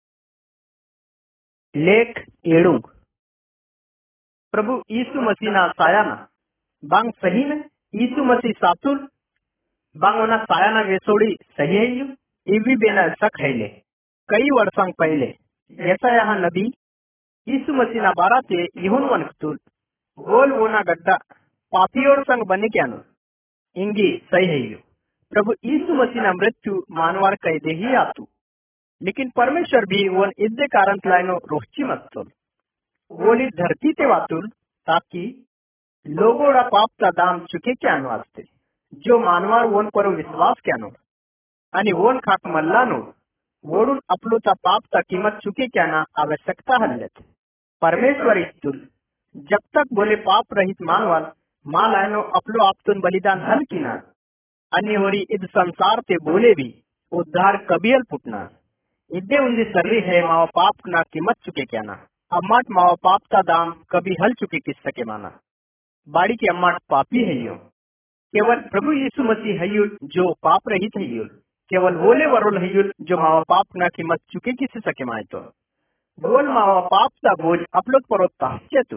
लेख एड़ूंग प्रभु यीशु मसीह ना सायाना बांग सही में यीशु मसीह सातुल बांग ओना सायाना वेसोड़ी सही है यू इवी बेना सक है ले कई वर्षों पहले ऐसा यहाँ नबी यीशु मसीह ना बाराते यहुन वनकतुल गोल वोना गड्ढा पापियोर संग बने क्या नो इंगी सही है यू प्रभु यीशु मसीह ना मृत्यु मानवार कह दे ही आतू लेकिन परमेश्वर भी वन इद्दे कारण लाइनो रोहची मत्तुल वोली धरती ते वातुल ताकि लोगोड़ा पाप का दाम चुके क्या नो आस्ते जो मानवार वन पर विश्वास क्या नो आणि वोन खाक मल्ला नो वोडून अपलोचा पाप का कीमत चुके क्या ना आवश्यकता हल्लेत परमेश्वर इस्तुल जब तक बोले पाप रहित मानवाल मां लाइनो अपलो आपतुन बलिदान हल किना आणि होरी इद संसार ते बोले भी उद्धार कबियल पुटना इद्दे उन्दी सर्री है मावा पाप ना कीमत चुके क्या ना अम्माट मावा पाप का दाम कभी हल चुके किस सके माना बाड़ी की अम्माट पापी है यो केवल प्रभु यीशु मसीह है युल जो पाप रहित है युल केवल बोले वरुल है युल जो मावा पाप ना कीमत चुके किस सके माए तो बोल मावा पाप का बोझ अपलोड परो तास्यतु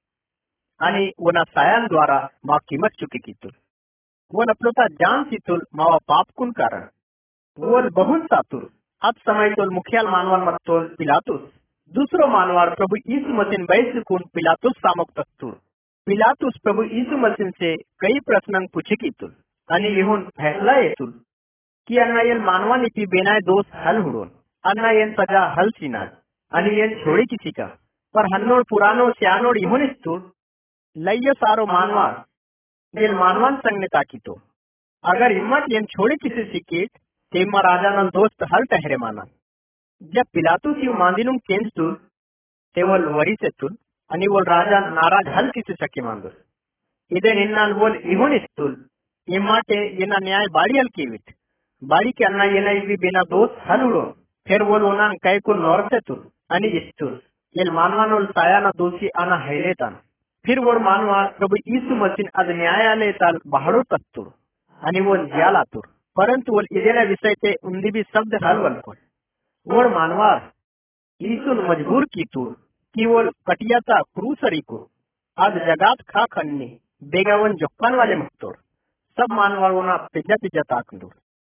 आणि वना सायान द्वारा मा कीमत चुके कितुल वन अपलोता जान सितुल मावा पाप कुन कारण वोल बहुत सातुल आज समय तोल मुखियाल मानवान मत्तोल पिलातुस दूसरो मानवार प्रभु यीशु मसीह बैस कुन पिलातुस सामोक तस्तुर पिलातुस प्रभु यीशु मसीह से कई प्रश्न पूछे कीतुल आणि यहुन फैसला येतुल कि अन्ना येन मानवानी की बेनाय दोष हल हुडोन अन्ना येन सजा हल सीनाल आणि येन छोड़ी किसी का पर हन्नोड पुरानो स्यानोड यहुन इस्तुल लय्य सारो मानवार येन मानवान संगने ताकीतो अगर हिम्मत येन छोड़ी किसी सिकेट तेमा राजा न दोस्त हल ठहरे माना जब पिलातुस यू मांदिनुम केंचतुल तेवल वरी सेतुल आणि वोल राजा नाराज हल किसी सके मांदुल इदे निन्नाल वोल इहुन इस्तुल इम्माटे येना न्याय बाड़ी हल कीविट बाड़ी के अन्ना येना इवी बिना दोस्त हल उड़ो फिर वोल ओना कई को नौर सेतुल आणि इस्तुल येल मानवानोल सायाना दोषी आना हैलेतान फिर वोल मानवा प्रभु यीशु मसीह अद न्यायालय ताल बाहड़ो तत्तुर आणि वोल ज्यालातुर परंतु वोल इदेना विषय ते उन्दी भी शब्द हल वलकोल वोल मानवार यीशुन मजबूर की तूर कि वोल कटियाचा क्रूसरी को आज जगात खा खन्नी बेगावन जोक्कान वाले मुक्तोर सब मानवारोना पिज्जा पिज्जा ताकंदूर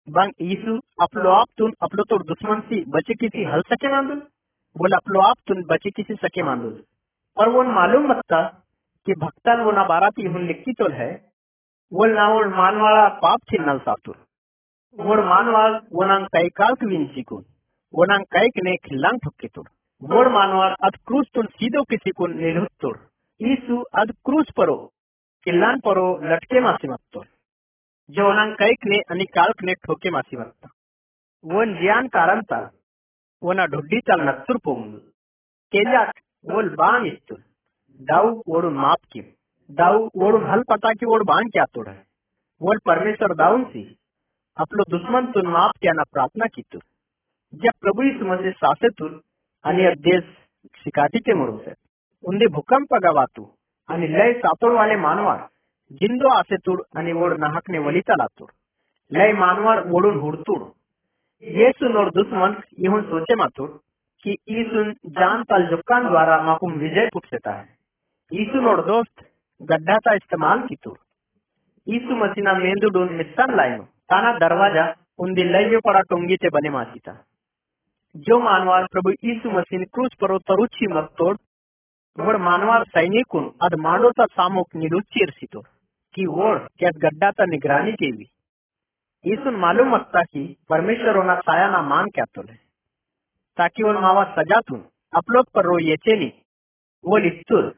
बांग यीशु अपलो आप तुन अपलो तोड़ दुश्मन सी बचे किसी हल सके मांदुल, बोल अपलो आप तुन बचे किसी सके मांदुल। और वो मालूम मत्ता कि भक्तन वो ना बाराती हुन लिखी तोल है, वो ना वो मानवाला पाप थी नल सातुर, वो मानवाल वो ना कई काल क्वीन सिकुन, वो ना कई कने खिलांग ठुक्के तुर, वो मानवाल अध क्रूस तुन सीधो किसी को निरुत तुर, यीशु अध क्रूस परो, किलान परो लटके मासी मत्तोर, जो उन्हें कई कने अनिकाल कने ठोके मासी मत्ता, वो ज्ञान कारण था, वो ना ढुड्डी चल नत्तुर पोंग, केल्याक वो बांग इस्तुर, दाऊ वोडुन माप की, दाऊ वोडुन हल पता की वोड बांग क्या तोड़ है, वो परमेश्वर दाऊन सी, अपलो दुश्मन तुन माप क्या ना प्रार्थना की तुर, जब प्रभु यीशु मसीह सासे तुर, अन्य देश शिकाटी के मुरुं से, उन्हें भूकंप गवातु, अन्य लय सातोड़ वाले मानवार, जिंदो आसे तुर अन्य वोड नाहक ने वलिता लातुर, लय मानवार वोडुन हुड़तुर, येसु नोर दुश्मन यहुन सोचे मातुर कि ईसुन जान तल जुक्कान द्वारा माकुम विजय पुट सेता है। ईसु नोर दोस्त गड्ढा का इस्तेमाल की तुर ईसु मसीना मेंदु डून मिस्सन लाइनो ताना दरवाजा उन दिल्लयो पड़ा टोंगी ते बने मासी था। जो मानवार प्रभु ईसु मसीह क्रूस परो तरुची मत तोड़ वोड़ मानवार सैनिकुन अद मांडो ता सामुक निरुच्ची इर्सितो कि वोड़ क्या गड्ढा ता निगरानी के भी ईसुन मालूम मत्ता कि परमेश्वर होना साया ना मान क्या तोले ताकि वो मावा सजा तुन अपलोग पर रो ये चेली वो लिस्तुर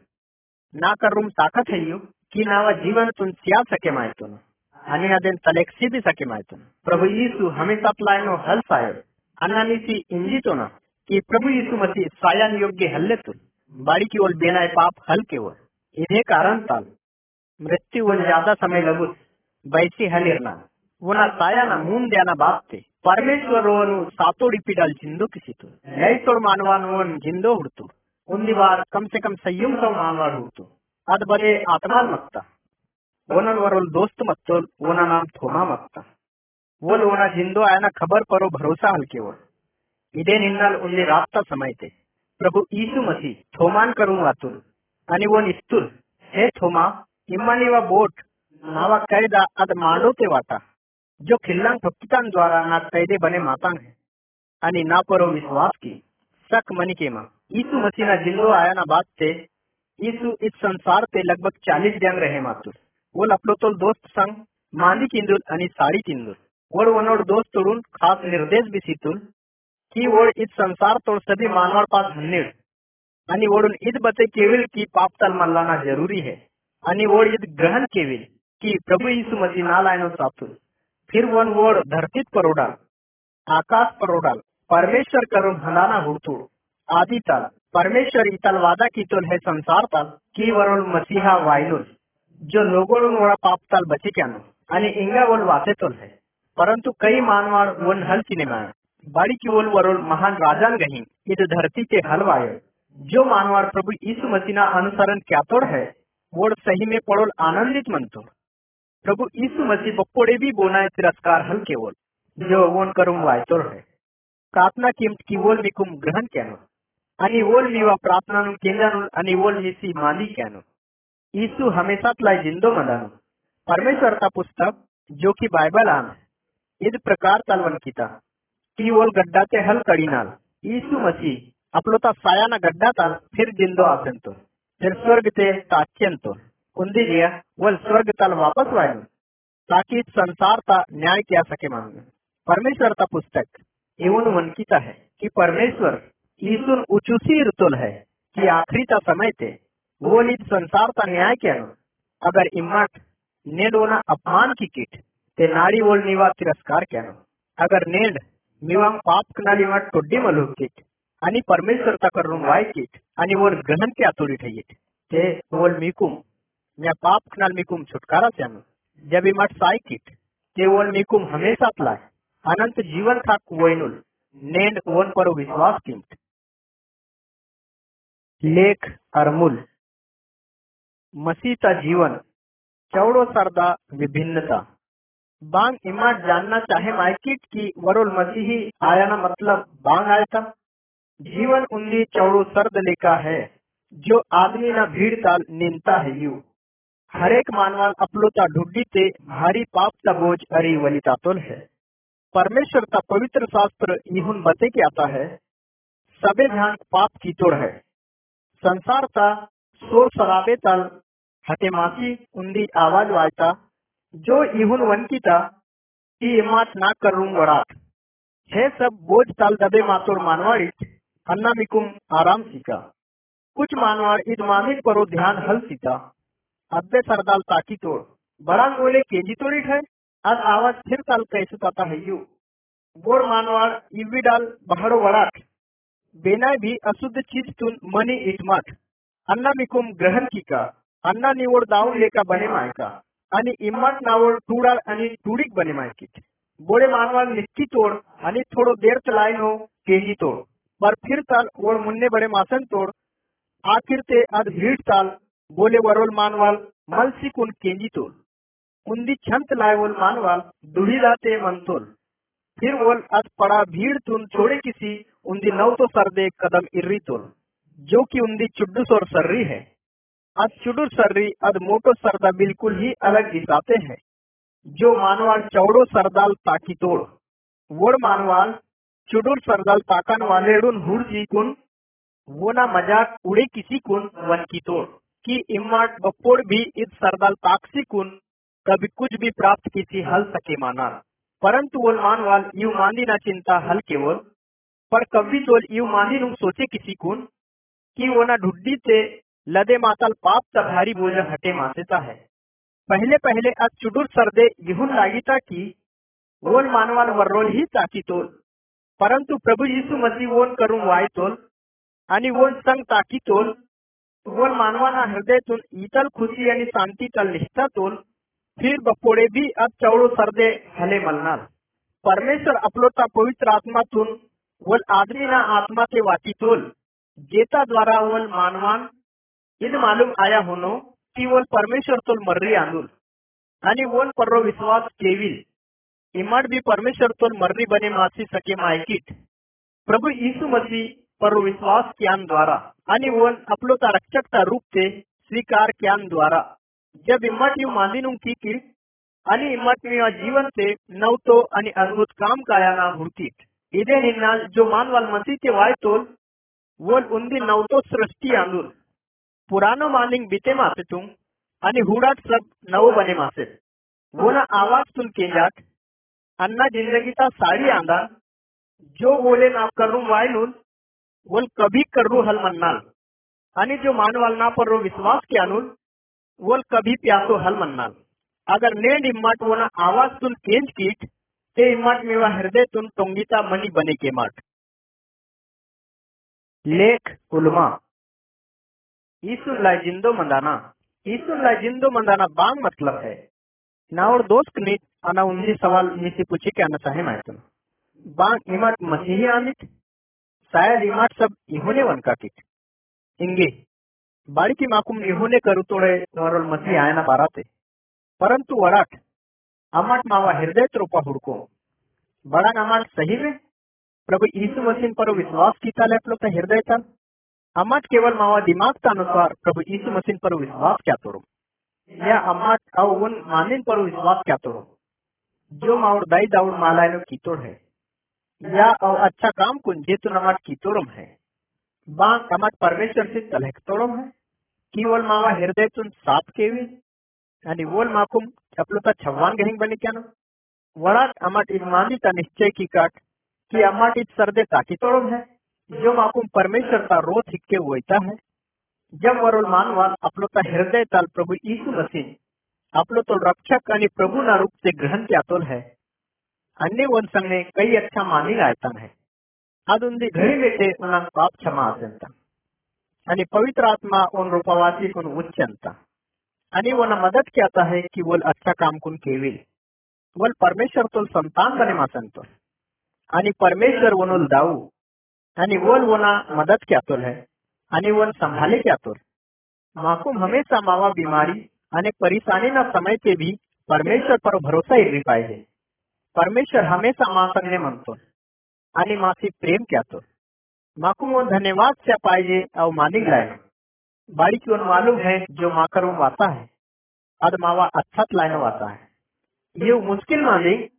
ना कर रूम ताकत है यू कि नावा जीवन तुन सिया सके माय तुन अनि अदेन तलेक सी भी सके माय तुन प्रभु यीशु हमें सप्लाइनो हल सायो अन्नानी सी इंजी तो ना कि प्रभु यीशु मसीह सायान योग्य हल्ले तुन बाड़ी की ओर बेनाय पाप हल के ओर इन्हें कारण ताल मृत्यु वन ज्यादा समय लगु बैसी हलिरना वो ना साया ना मून देना बात थे परमेश्वर रोनु सातोड़ी पिडल जिंदो किसी तो नई तोड़ मानवान वन जिंदो हुड़तु उन्दी बार कम से कम संयुम तो मानवान हुड़तु अद बरे आत्माल मत्ता वोनन वरोल दोस्त मत्तोल वोना नाम थोमा मत्ता वोल वोना जिंदो आया ना खबर परो भरोसा हल्के वो इदे निन्नल उन्दी रास्ता समय थे प्रभु यीशु मसीह थोमान करूं वातुल अनि वो निस्तुल हे थोमा इम्मानी वा बोट नावा कैदा अद मांडो ते वाटा जो खिल्लांग भक्तितान द्वारा ना कैदे बने मातांग है अनि ना परो विश्वास की सक मनी के मां यीशु मसीह ना जिंदो आया ना बात थे यीशु इस संसार पे लगभग चालीस दिन रहे मातुर वो लपलो तो दोस्त संग मांदी किंदुल अनि साड़ी किंदुल वो वनोड दोस्त तोड़ून खास निर्देश भी सीतुल कि वो इस संसार तोड़ सभी मानवर पास हन्निड़ अनि वोडुन इद बते केविल की पाप तल मल्लाना जरूरी है अनि वो इद ग्रहण केविल कि प्रभु यीशु मसीह ना लाइनो सातुल फिर वन वोड धरतीत पर उड़ाल आकाश पर उड़ाल परमेश्वर करुण हंदाना हुड़तुड़ आदि तल परमेश्वर इतल वादा की तोल है संसार तल की वरुण मसीहा वाइनुल जो लोगों वोड़ा पाप तल बचे क्या नो अनि इंगा वोल वासे तोल है परंतु कई मानवाड़ वन हल सिनेमा बाड़ी की वोल वरुण महान राजान गहीन इस धरती के हल वायो जो मानवाड़ प्रभु यीशु मसीना अनुसरण क्या तोड़ है वोड़ सही में पड़ोल आनंदित मन तोड़ प्रभु यीशु मसीह बप्पोड़े भी बोना तिरस्कार हल के वोल जो वोन करूं वाय तोड़ है प्रार्थना कीमत की वोल मिकुम ग्रहण क्या नो अनि वोल मीवा प्रार्थना नु केंद्र अनि वोल मिसी माली क्या नो यीशु हमेशा तलाई जिंदो मदानो परमेश्वर का पुस्तक जो कि बाइबल आम इस प्रकार तलवन कीता कि वोल गड्ढा ते हल कड़ीनाल यीशु मसीह अपलोता साया ना गड्ढा ताल फिर जिंदो आसन तो फिर स्वर्ग ते ताच्यन तो उन्दी लिया वोल स्वर्ग तल वापस वायु ताकि इस संसार का न्याय किया सके मांग परमेश्वर का पुस्तक एवं वनकीता है कि परमेश्वर यीशु उचुसी ऋतुल है कि आखिरी का समय थे वो निज संसार का न्याय क्या नो अगर इम्मत नेडोना अपमान की किट ते नाड़ी वोल निवा तिरस्कार क्या नो अगर नेड मिवांग पाप कनाली मत टोड्डी मलू किट अनि परमेश्वर तक करुण वाई किट अनि वोल ग्रहण के आतोड़ी ठहित ते वोल मिकुम या पाप कनाल मिकुम छुटकारा चानो जब इमट साई किट ते वोल मिकुम हमेशा तलाय अनंत जीवन था वोइनुल नेड वोन पर विश्वास कीमत लेख अरमुल मसीह जीवन चौड़ो सरदा विभिन्नता बांग इमाट जानना चाहे माइकिट की वरुल मसीही आया ना मतलब बांग आया था जीवन उन्दी चौड़ो सर्द लेका है जो आदमी ना भीड़ ताल निंता है यू हरेक मानवाल अपलोता ढुड्डी ते भारी पाप का बोझ अरी वलिता तोल है परमेश्वर का पवित्र शास्त्र यूं बते के आता है, सबे ध्यान पाप की तोड़ है। संसार का शोर शराबे तल हटेमासी उंदी आवाज वायता, जो इहुन वन की था कि इमात ना करूं वरात है सब बोझ ताल दबे मातोर मानवाड़ीत अन्ना मिकुम आराम सीखा। कुछ मानवाड़ ईद मामिन परो ध्यान हल सीता अब्बे सरदाल ताकी तोड़ बड़ा बोले केजी तोड़ित है। आज आवाज फिर ताल कैसे पाता है यू बोर मानवाड़ इवी डाल बहड़ो वराट बेना भी अशुद्ध चीज तुन मनी इटमाट अन्ना मिकुम ग्रहण की का अन्ना निवड दावून लेका बने मायका आणि इम्माट नावड टूडाळ आणि टूडीक बने मायकीत बोड़े मानवाल निश्चित तोड़ आणि थोड़ो देर चलाइन हो केजी तोड़ पर फिर ताल ओड़ मुन्ने बड़े मासन तोड़ आखिर ते अद भीड़ ताल बोले वरोल मानवाल मलसी कुन केंजी तोड़ उन्दी छंत लाए वोल मानवाल दुही लाते मंतोल फिर वोल अद पड़ा भीड़ तुन छोड़े किसी उन्दी नव तो सरदे कदम इर्री तोल जो कि उन्दी चुड्डुस और सर्री है। अद चुडुर सर्री अद मोटो सरदा बिल्कुल ही अलग दिसाते हैं। जो मानवाल चौड़ो सरदाल ताकी तोड़ वोड़ मानवाल चुडुर सरदाल ताकन वालेडुन हुड़जी कुन वो ना मजाक उड़े किसी कुन वन की तोड़ कि इम्माट बपोड़ भी इस सरदाल ताकसी कुन कभी कुछ भी प्राप्त किसी हल सके माना परंतु वो मानवाल यू मांदी ना चिंता हल केवल पर कभी तो यू मांदी नु सोचे किसी कुन कि वो ना ढुड्डी से लदे मातल पाप का भारी बोझ हटे मासेता है। पहले पहले आज चुडुर सरदे यहुन लागिता की वोन मानवाल वर्रोल ही ताकी तोल परंतु प्रभु यीशु मसीह वोन करून वाय तोल आणि वोन संग ताकी तोल वोन मानवाना हृदयतून ईतल खुशी आणि शांती तल निष्ठा तोल फिर बपोड़े भी अब चौड़ो सरदे हले मलनाल परमेश्वर अपलोता पवित्र आत्मा तुन वोल आदमी ना आत्मा के वाटी तोल जेता द्वारा वोल मानवान इन मालूम आया होनो कि वोल परमेश्वर तोल मर्री आंदुल आणि वोल पर्रो विश्वास केविल इमाड भी परमेश्वर तोल मर्री बने मासी सके मायकीट प्रभु यीशु मसीह पर विश्वास ज्ञान द्वारा आणि वन अपलोता रक्षकता रूप से स्वीकार ज्ञान द्वारा जब इम्मत यू मांदिनु की की आणि इम्मत में जीवन से नवतो आणि अद्भुत काम कायाना हुडतीत इदे निन्ना जो मानवाल मसीह के वाय तोल वोल उन्दी नवतो सृष्टि आंदुल पुरानो मानिंग बीते मासे तुम आणि हुडाट सब नव बने मासे वोना आवाज सुन के जाट अन्ना जिंदगी का साड़ी आंदा जो बोले ना करूं वायलून वोल कभी करू हल मन्नाल आणि जो मानवाल ना पर विश्वास के अनुल वोल कभी प्यासो हल मन्नाल अगर नेड इम्माट वो ना आवाज तुन केंज कीट ते इम्माट मेवा हृदय तुन टोंगीता मनी बने के माट लेख उलमा ईसुन ला जिंदो मंदाना ईसुन ला जिंदो मंदाना बांग मतलब है नावर दोस्त नीट अना उन्दी सवाल मिसी पूछे के आना चाहे मायतन बांग इमाट मसीही आनित शायद इमाट सब इहोने वन का किट इंगे बाड़ी की माकुम इहोने करू तोड़े नवरल मसीह आयना बाराते परंतु वराट अमाट मावा हृदय त्रोपा हुड़को बड़ा अमाट सही में प्रभु यीशु मसीह पर विश्वास कीता लेपलो तो हृदय तल अमाट केवल मावा दिमाग का अनुसार प्रभु यीशु मसीह पर विश्वास क्या तोड़ो या अमाट और उन मानिन पर विश्वास क्या तोड़ो जो माउर दाई दाउड़ मालायनो की तोड़ है या और अच्छा काम कुन जेतु नमाट की तोड़म है बांग अमाट परमेश्वर से तलहक तोड़म है केवल मावा हृदय तुन सात केवी आणि वोल माकुम अपलोता छवान गहिंग बने क्या नो वराट अमाट इमानी ता निश्चय की काट कि अमाट इत सरदे ताकी तोड़म है जो माकुम परमेश्वर का रोध हिक्के वोईता है जब वरुल मानवाल अपलोता हृदय ताल प्रभु यीशु मसीह अपलो तो रक्षक आणि प्रभु ना रूप से ग्रहण क्या तोल है अन्य वन संगे कई अच्छा मानी लायतन है अदुंदी घड़ी बेटे उना पाप क्षमा आसंता आणि पवित्र आत्मा उन रूपवासी कुन उच्चंता आणि वना मदद क्या है कि वोल अच्छा काम कुन केविल वोल परमेश्वर तोल संतान बने मासंतो आणि परमेश्वर वनुल दाऊ आणि वोल वना मदद क्या तोल है आणि वन संभाले क्या तोल माकुम हमेशा मावा बीमारी आणि परेशानी ना समय के भी परमेश्वर पर भरोसा इरवी पाहिजे परमेश्वर हमेशा माँ संगे म्हणतो आणि मासी प्रेम क्या तो माकुम वो धन्यवाद से पाइजे और मानिक लाए बाड़ी की उन मालूम है जो माँ करूँ वाता है अद मावा अच्छा लाइन वाता है ये मुश्किल मानिक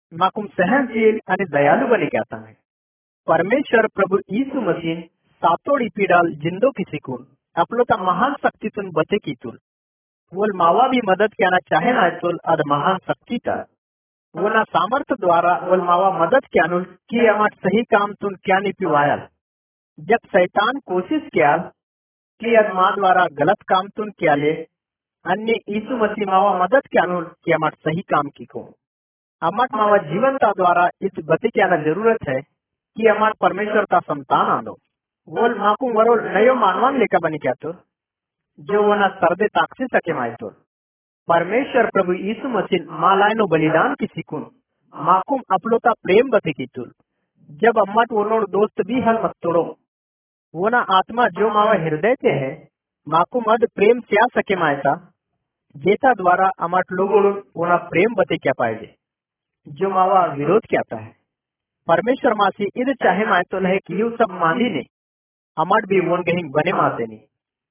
माकुम सहनशील आणि दयालू बने कहता है। परमेश्वर प्रभु यीशु मसीह सातोडी पीडाल जिंदो की सिकून आपलो ता महान शक्तीतून बचे कीतून वोल मावा भी मदद करना चाहे ना तो अद महान शक्ति था वो ना सामर्थ्य द्वारा वोल मावा मदद क्यानुल कि अमट सही काम तुन क्या नहीं पिवायल जब शैतान कोशिश किया कि अद माँ द्वारा गलत काम तुन क्या ले अन्य यीशु मसीह मावा मदद क्यानुल कि अमट सही काम की को अमट मावा जीवनता द्वारा इस बते क्या ना जरूरत है कि अमट परमेश्वर का संतान आनो वोल माकू वरोल नयो मानवान लेकर बनी क्या तो जो वो ना सर्दे ताकसी सके माए तो परमेश्वर प्रभु यीशु मसीह मालायनो बलिदान की सिकुन माकुम अपलोता प्रेम बते की तुल जब अम्मट वो लोग दोस्त भी हल मत तोड़ो वो ना आत्मा जो मावा हृदय से है माकुम मद प्रेम क्या सके मायता जेता द्वारा अमट लोगों वो ना प्रेम बते क्या पाएगे जो मावा विरोध क्या है परमेश्वर मासी इध चाहे माए तो लहे कि यू सब मानी ने अमट भी वोन कहीं बने माते नहीं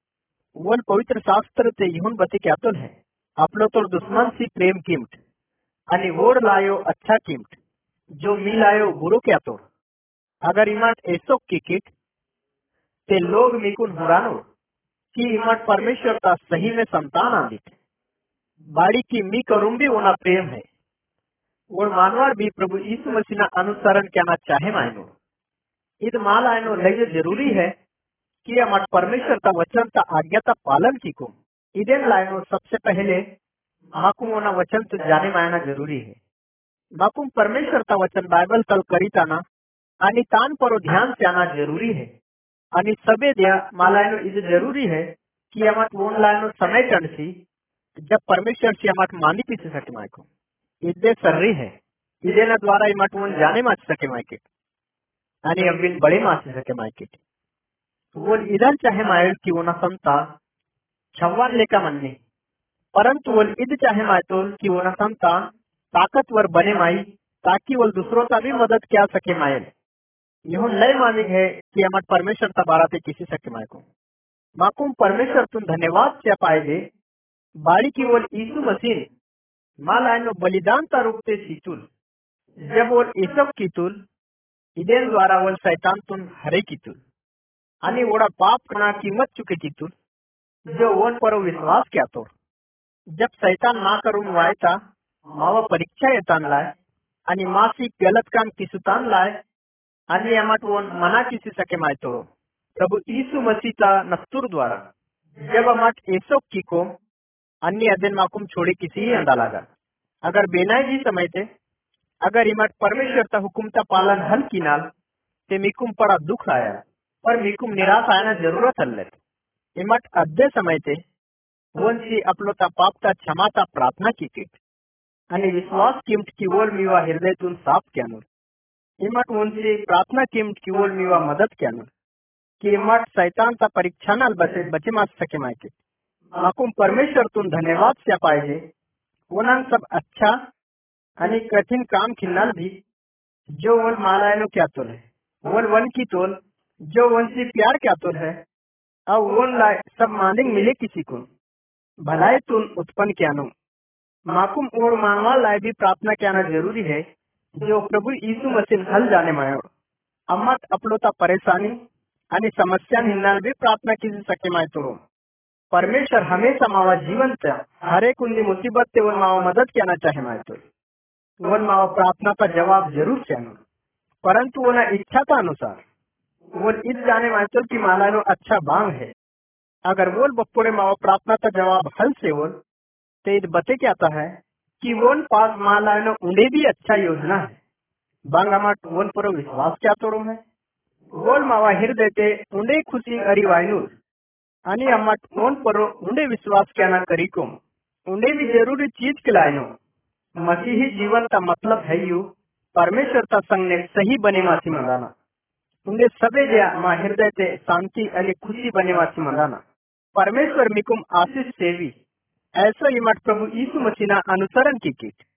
वोन पवित्र शास्त्र ते यून बते क्या तो है आपलो तो दुश्मन सी प्रेम कीमत आणि वोड लायो अच्छा कीमत जो मी लायो बुरो क्या तो अगर इमट ऐसो किकिट ते लोग मिकुन हुरानो कि इमट परमेश्वर का सही में संतान आंदित बाड़ी की मी करूंगी ओना प्रेम है वो मानवार भी प्रभु यीशु मसीह अनुसरण करना चाहे मायनो इत माल आयनो लगे जरूरी है कि अमट परमेश्वर का वचन का आज्ञा का पालन की को इधर लाइनो सबसे पहले माकुम ओना वचन तो जाने मायना जरूरी है माकुम परमेश्वर का वचन बाइबल कल करीताना आणि तान पर ध्यान से आना जरूरी है आणि सबे दिया मालायनो इज जरूरी है कि अमट वोन लायनो समय चढ़सी जब परमेश्वर से अमट मानी पीछे सके मायको इदे सर्री है इदे न द्वारा इमट वोन जाने माच सके मायके आणि अबिन बड़े माच सके मायके वो इधर चाहे मायल की वो न संतान छव्वान लेका मनने परंतु वो इध चाहे मायतोल कि वो न संतान ताकतवर बने माई ताकि वो दूसरों का भी मदद क्या सके मायल यह नए मानिक है कि अमट परमेश्वर तबारा ते किसी सके माय को माकुम परमेश्वर तुम धन्यवाद क्या पाएगे बाड़ी की वो यीशु मसीह माल आयनो बलिदान ता रूपते सीतुल जब वो ईसब की तुल इदेन द्वारा वो शैतान तुम हरे की तुल आणि वोड़ा पाप करना कीमत चुके की तुल जो वन पर विश्वास क्या तो जब शैतान ना करून वायता मावा परीक्षा येतान लाय आणि मासी गलत काम किसुतान लाय आणि अमट वो मना किसी सके माय तो प्रभु यीशु मसीह का नस्तुर द्वारा जब अमट ऐसो की को अन्य अदन माकुम छोड़े किसी ही अंदा लगा अगर बेनाई जी समय थे अगर इमट परमेश्वर का हुकुम का पालन हल की नाल ते मिकुम पड़ा दुख आया पर मिकुम निराश आना जरूरत हल इमट अद्दे समय थे वंशी अपलो ता पाप ता क्षमा ता प्रार्थना की किट आणि विश्वास किमट की वोल मीवा हृदय तुन साफ क्यानुर इमट वंशी प्रार्थना किमट की वोल मीवा मदद क्यानुर कि इमट शैतान ता परीक्षा नाल बचे बचे मास सके मायके माकुम परमेश्वर तुन धन्यवाद से पाएजे वनान सब अच्छा आणि कठिन काम खिन्नाल भी जो वन मालायनो क्या तोल है वन वन की तोल जो वन से प्यार क्या तोल है अब वन लाए सब मालिक मिले किसी को भलाई तुन उत्पन्न क्या नो माकुम और मानवा लाए भी प्रार्थना क्या जरूरी है जो प्रभु यीशु मसीह हल जाने मायो अम्मत अपलोता परेशानी आणि समस्या निन्नाल भी प्रार्थना किसी सके माय तो परमेश्वर हमेशा मावा जीवन त्या हर एक उन्दी मुसीबत ते वन मावा मदद करना चाहे माय तो वन मावा प्रार्थना का जवाब जरूर चाहिए परंतु वो इच्छा का अनुसार वो इस जाने माय तो की मालानो अच्छा बांग है अगर वोल बप्पोड़े मावा प्रार्थना का जवाब हल से वोल तो इत बते क्या है कि वोन पास मालानो उन्हें भी अच्छा योजना है बांग अमट वोन पर विश्वास क्या तोड़ो है वोल मावा हृदय ते उन्हें खुशी अरिवायनूर आणि अम्मट वोन पर उन्हें विश्वास क्या ना करी को उन्हें भी जरूरी चीज खिलायनो मसीही जीवन का मतलब है यू परमेश्वर का संग ने सही बने मासी मंदाना उन्हें सबे जया माँ हृदय ते शांति अली खुशी बने मासी मंदाना परमेश्वर मिकुम आशीष सेवी ऐसा इमट प्रभु यीशु मसीह अनुसरण की किट